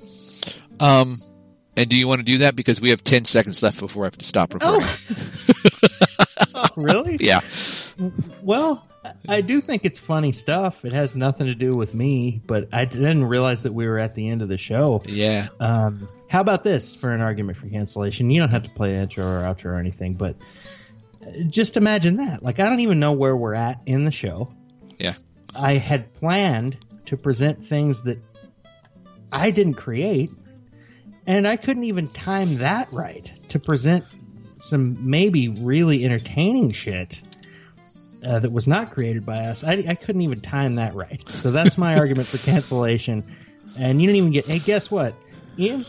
And do you want to do that? Because we have 10 seconds left before I have to stop recording. Oh, really? Yeah. Well, I do think it's funny stuff. It has nothing to do with me, but I didn't realize that we were at the end of the show. Yeah. How about this for an argument for cancellation? You don't have to play intro or outro or anything, but just imagine that. Like, I don't even know where we're at in the show. Yeah. I had planned to present things that I didn't create, and I couldn't even time that right to present some maybe really entertaining shit that was not created by us. I couldn't even time that right. So that's my argument for cancellation. And you didn't even get. Hey, guess what, Ian?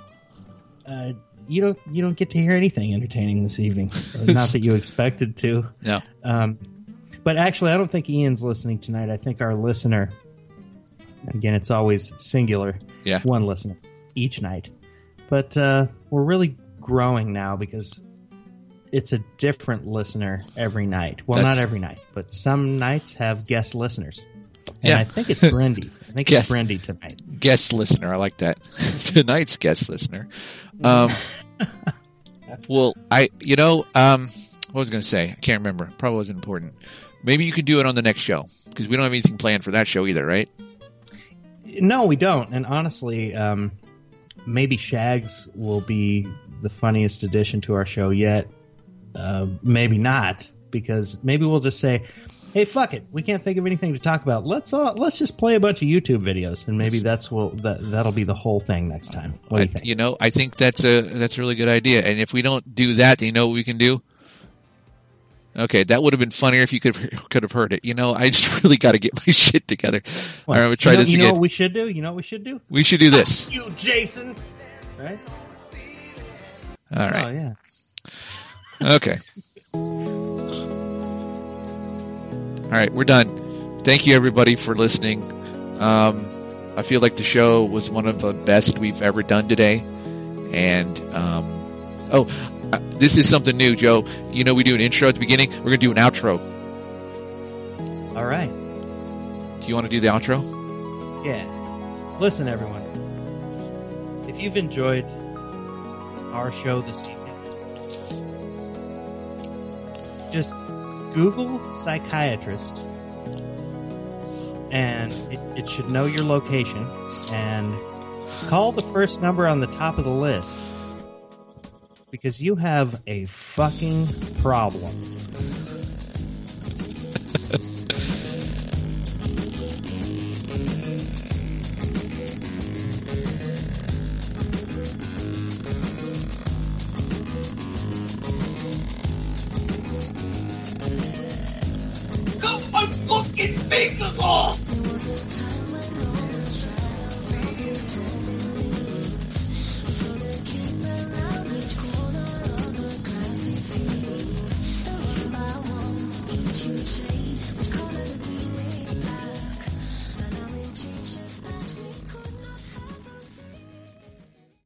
You don't get to hear anything entertaining this evening. Not that you expected to. No. But actually, I don't think Ian's listening tonight. I think our listener. Again, it's always singular. Yeah. One listener each night. But we're really growing now because it's a different listener every night. Well, not every night, but some nights have guest listeners. And yeah. I think it's Brendy. It's Brendy tonight. Guest listener. I like that. Tonight's guest listener. Well, what was I going to say? I can't remember. Probably wasn't important. Maybe you can do it on the next show because we don't have anything planned for that show either, right? No, we don't. And honestly, maybe Shags will be the funniest addition to our show yet. Maybe not, because maybe we'll just say, hey, fuck it. We can't think of anything to talk about. Let's just play a bunch of YouTube videos, and maybe that'll be the whole thing next time. What do you think? I think that's a really good idea. And if we don't do that, do you know what we can do? Okay, that would have been funnier if you could have heard it. I just really got to get my shit together. All right, we'll try this again. You know what we should do? We should do this. Fuck you, Jason. Right? All right. Oh, yeah. Okay. All right, we're done. Thank you, everybody, for listening. I feel like the show was one of the best we've ever done today. And, this is something new, Joe. We do an intro at the beginning. We're going to do an outro. All right. Do you want to do the outro? Yeah. Listen, everyone. If you've enjoyed our show this evening, just Google psychiatrist, and it should know your location, and call the first number on the top of the list, because you have a fucking problem. Cut my fucking fingers off!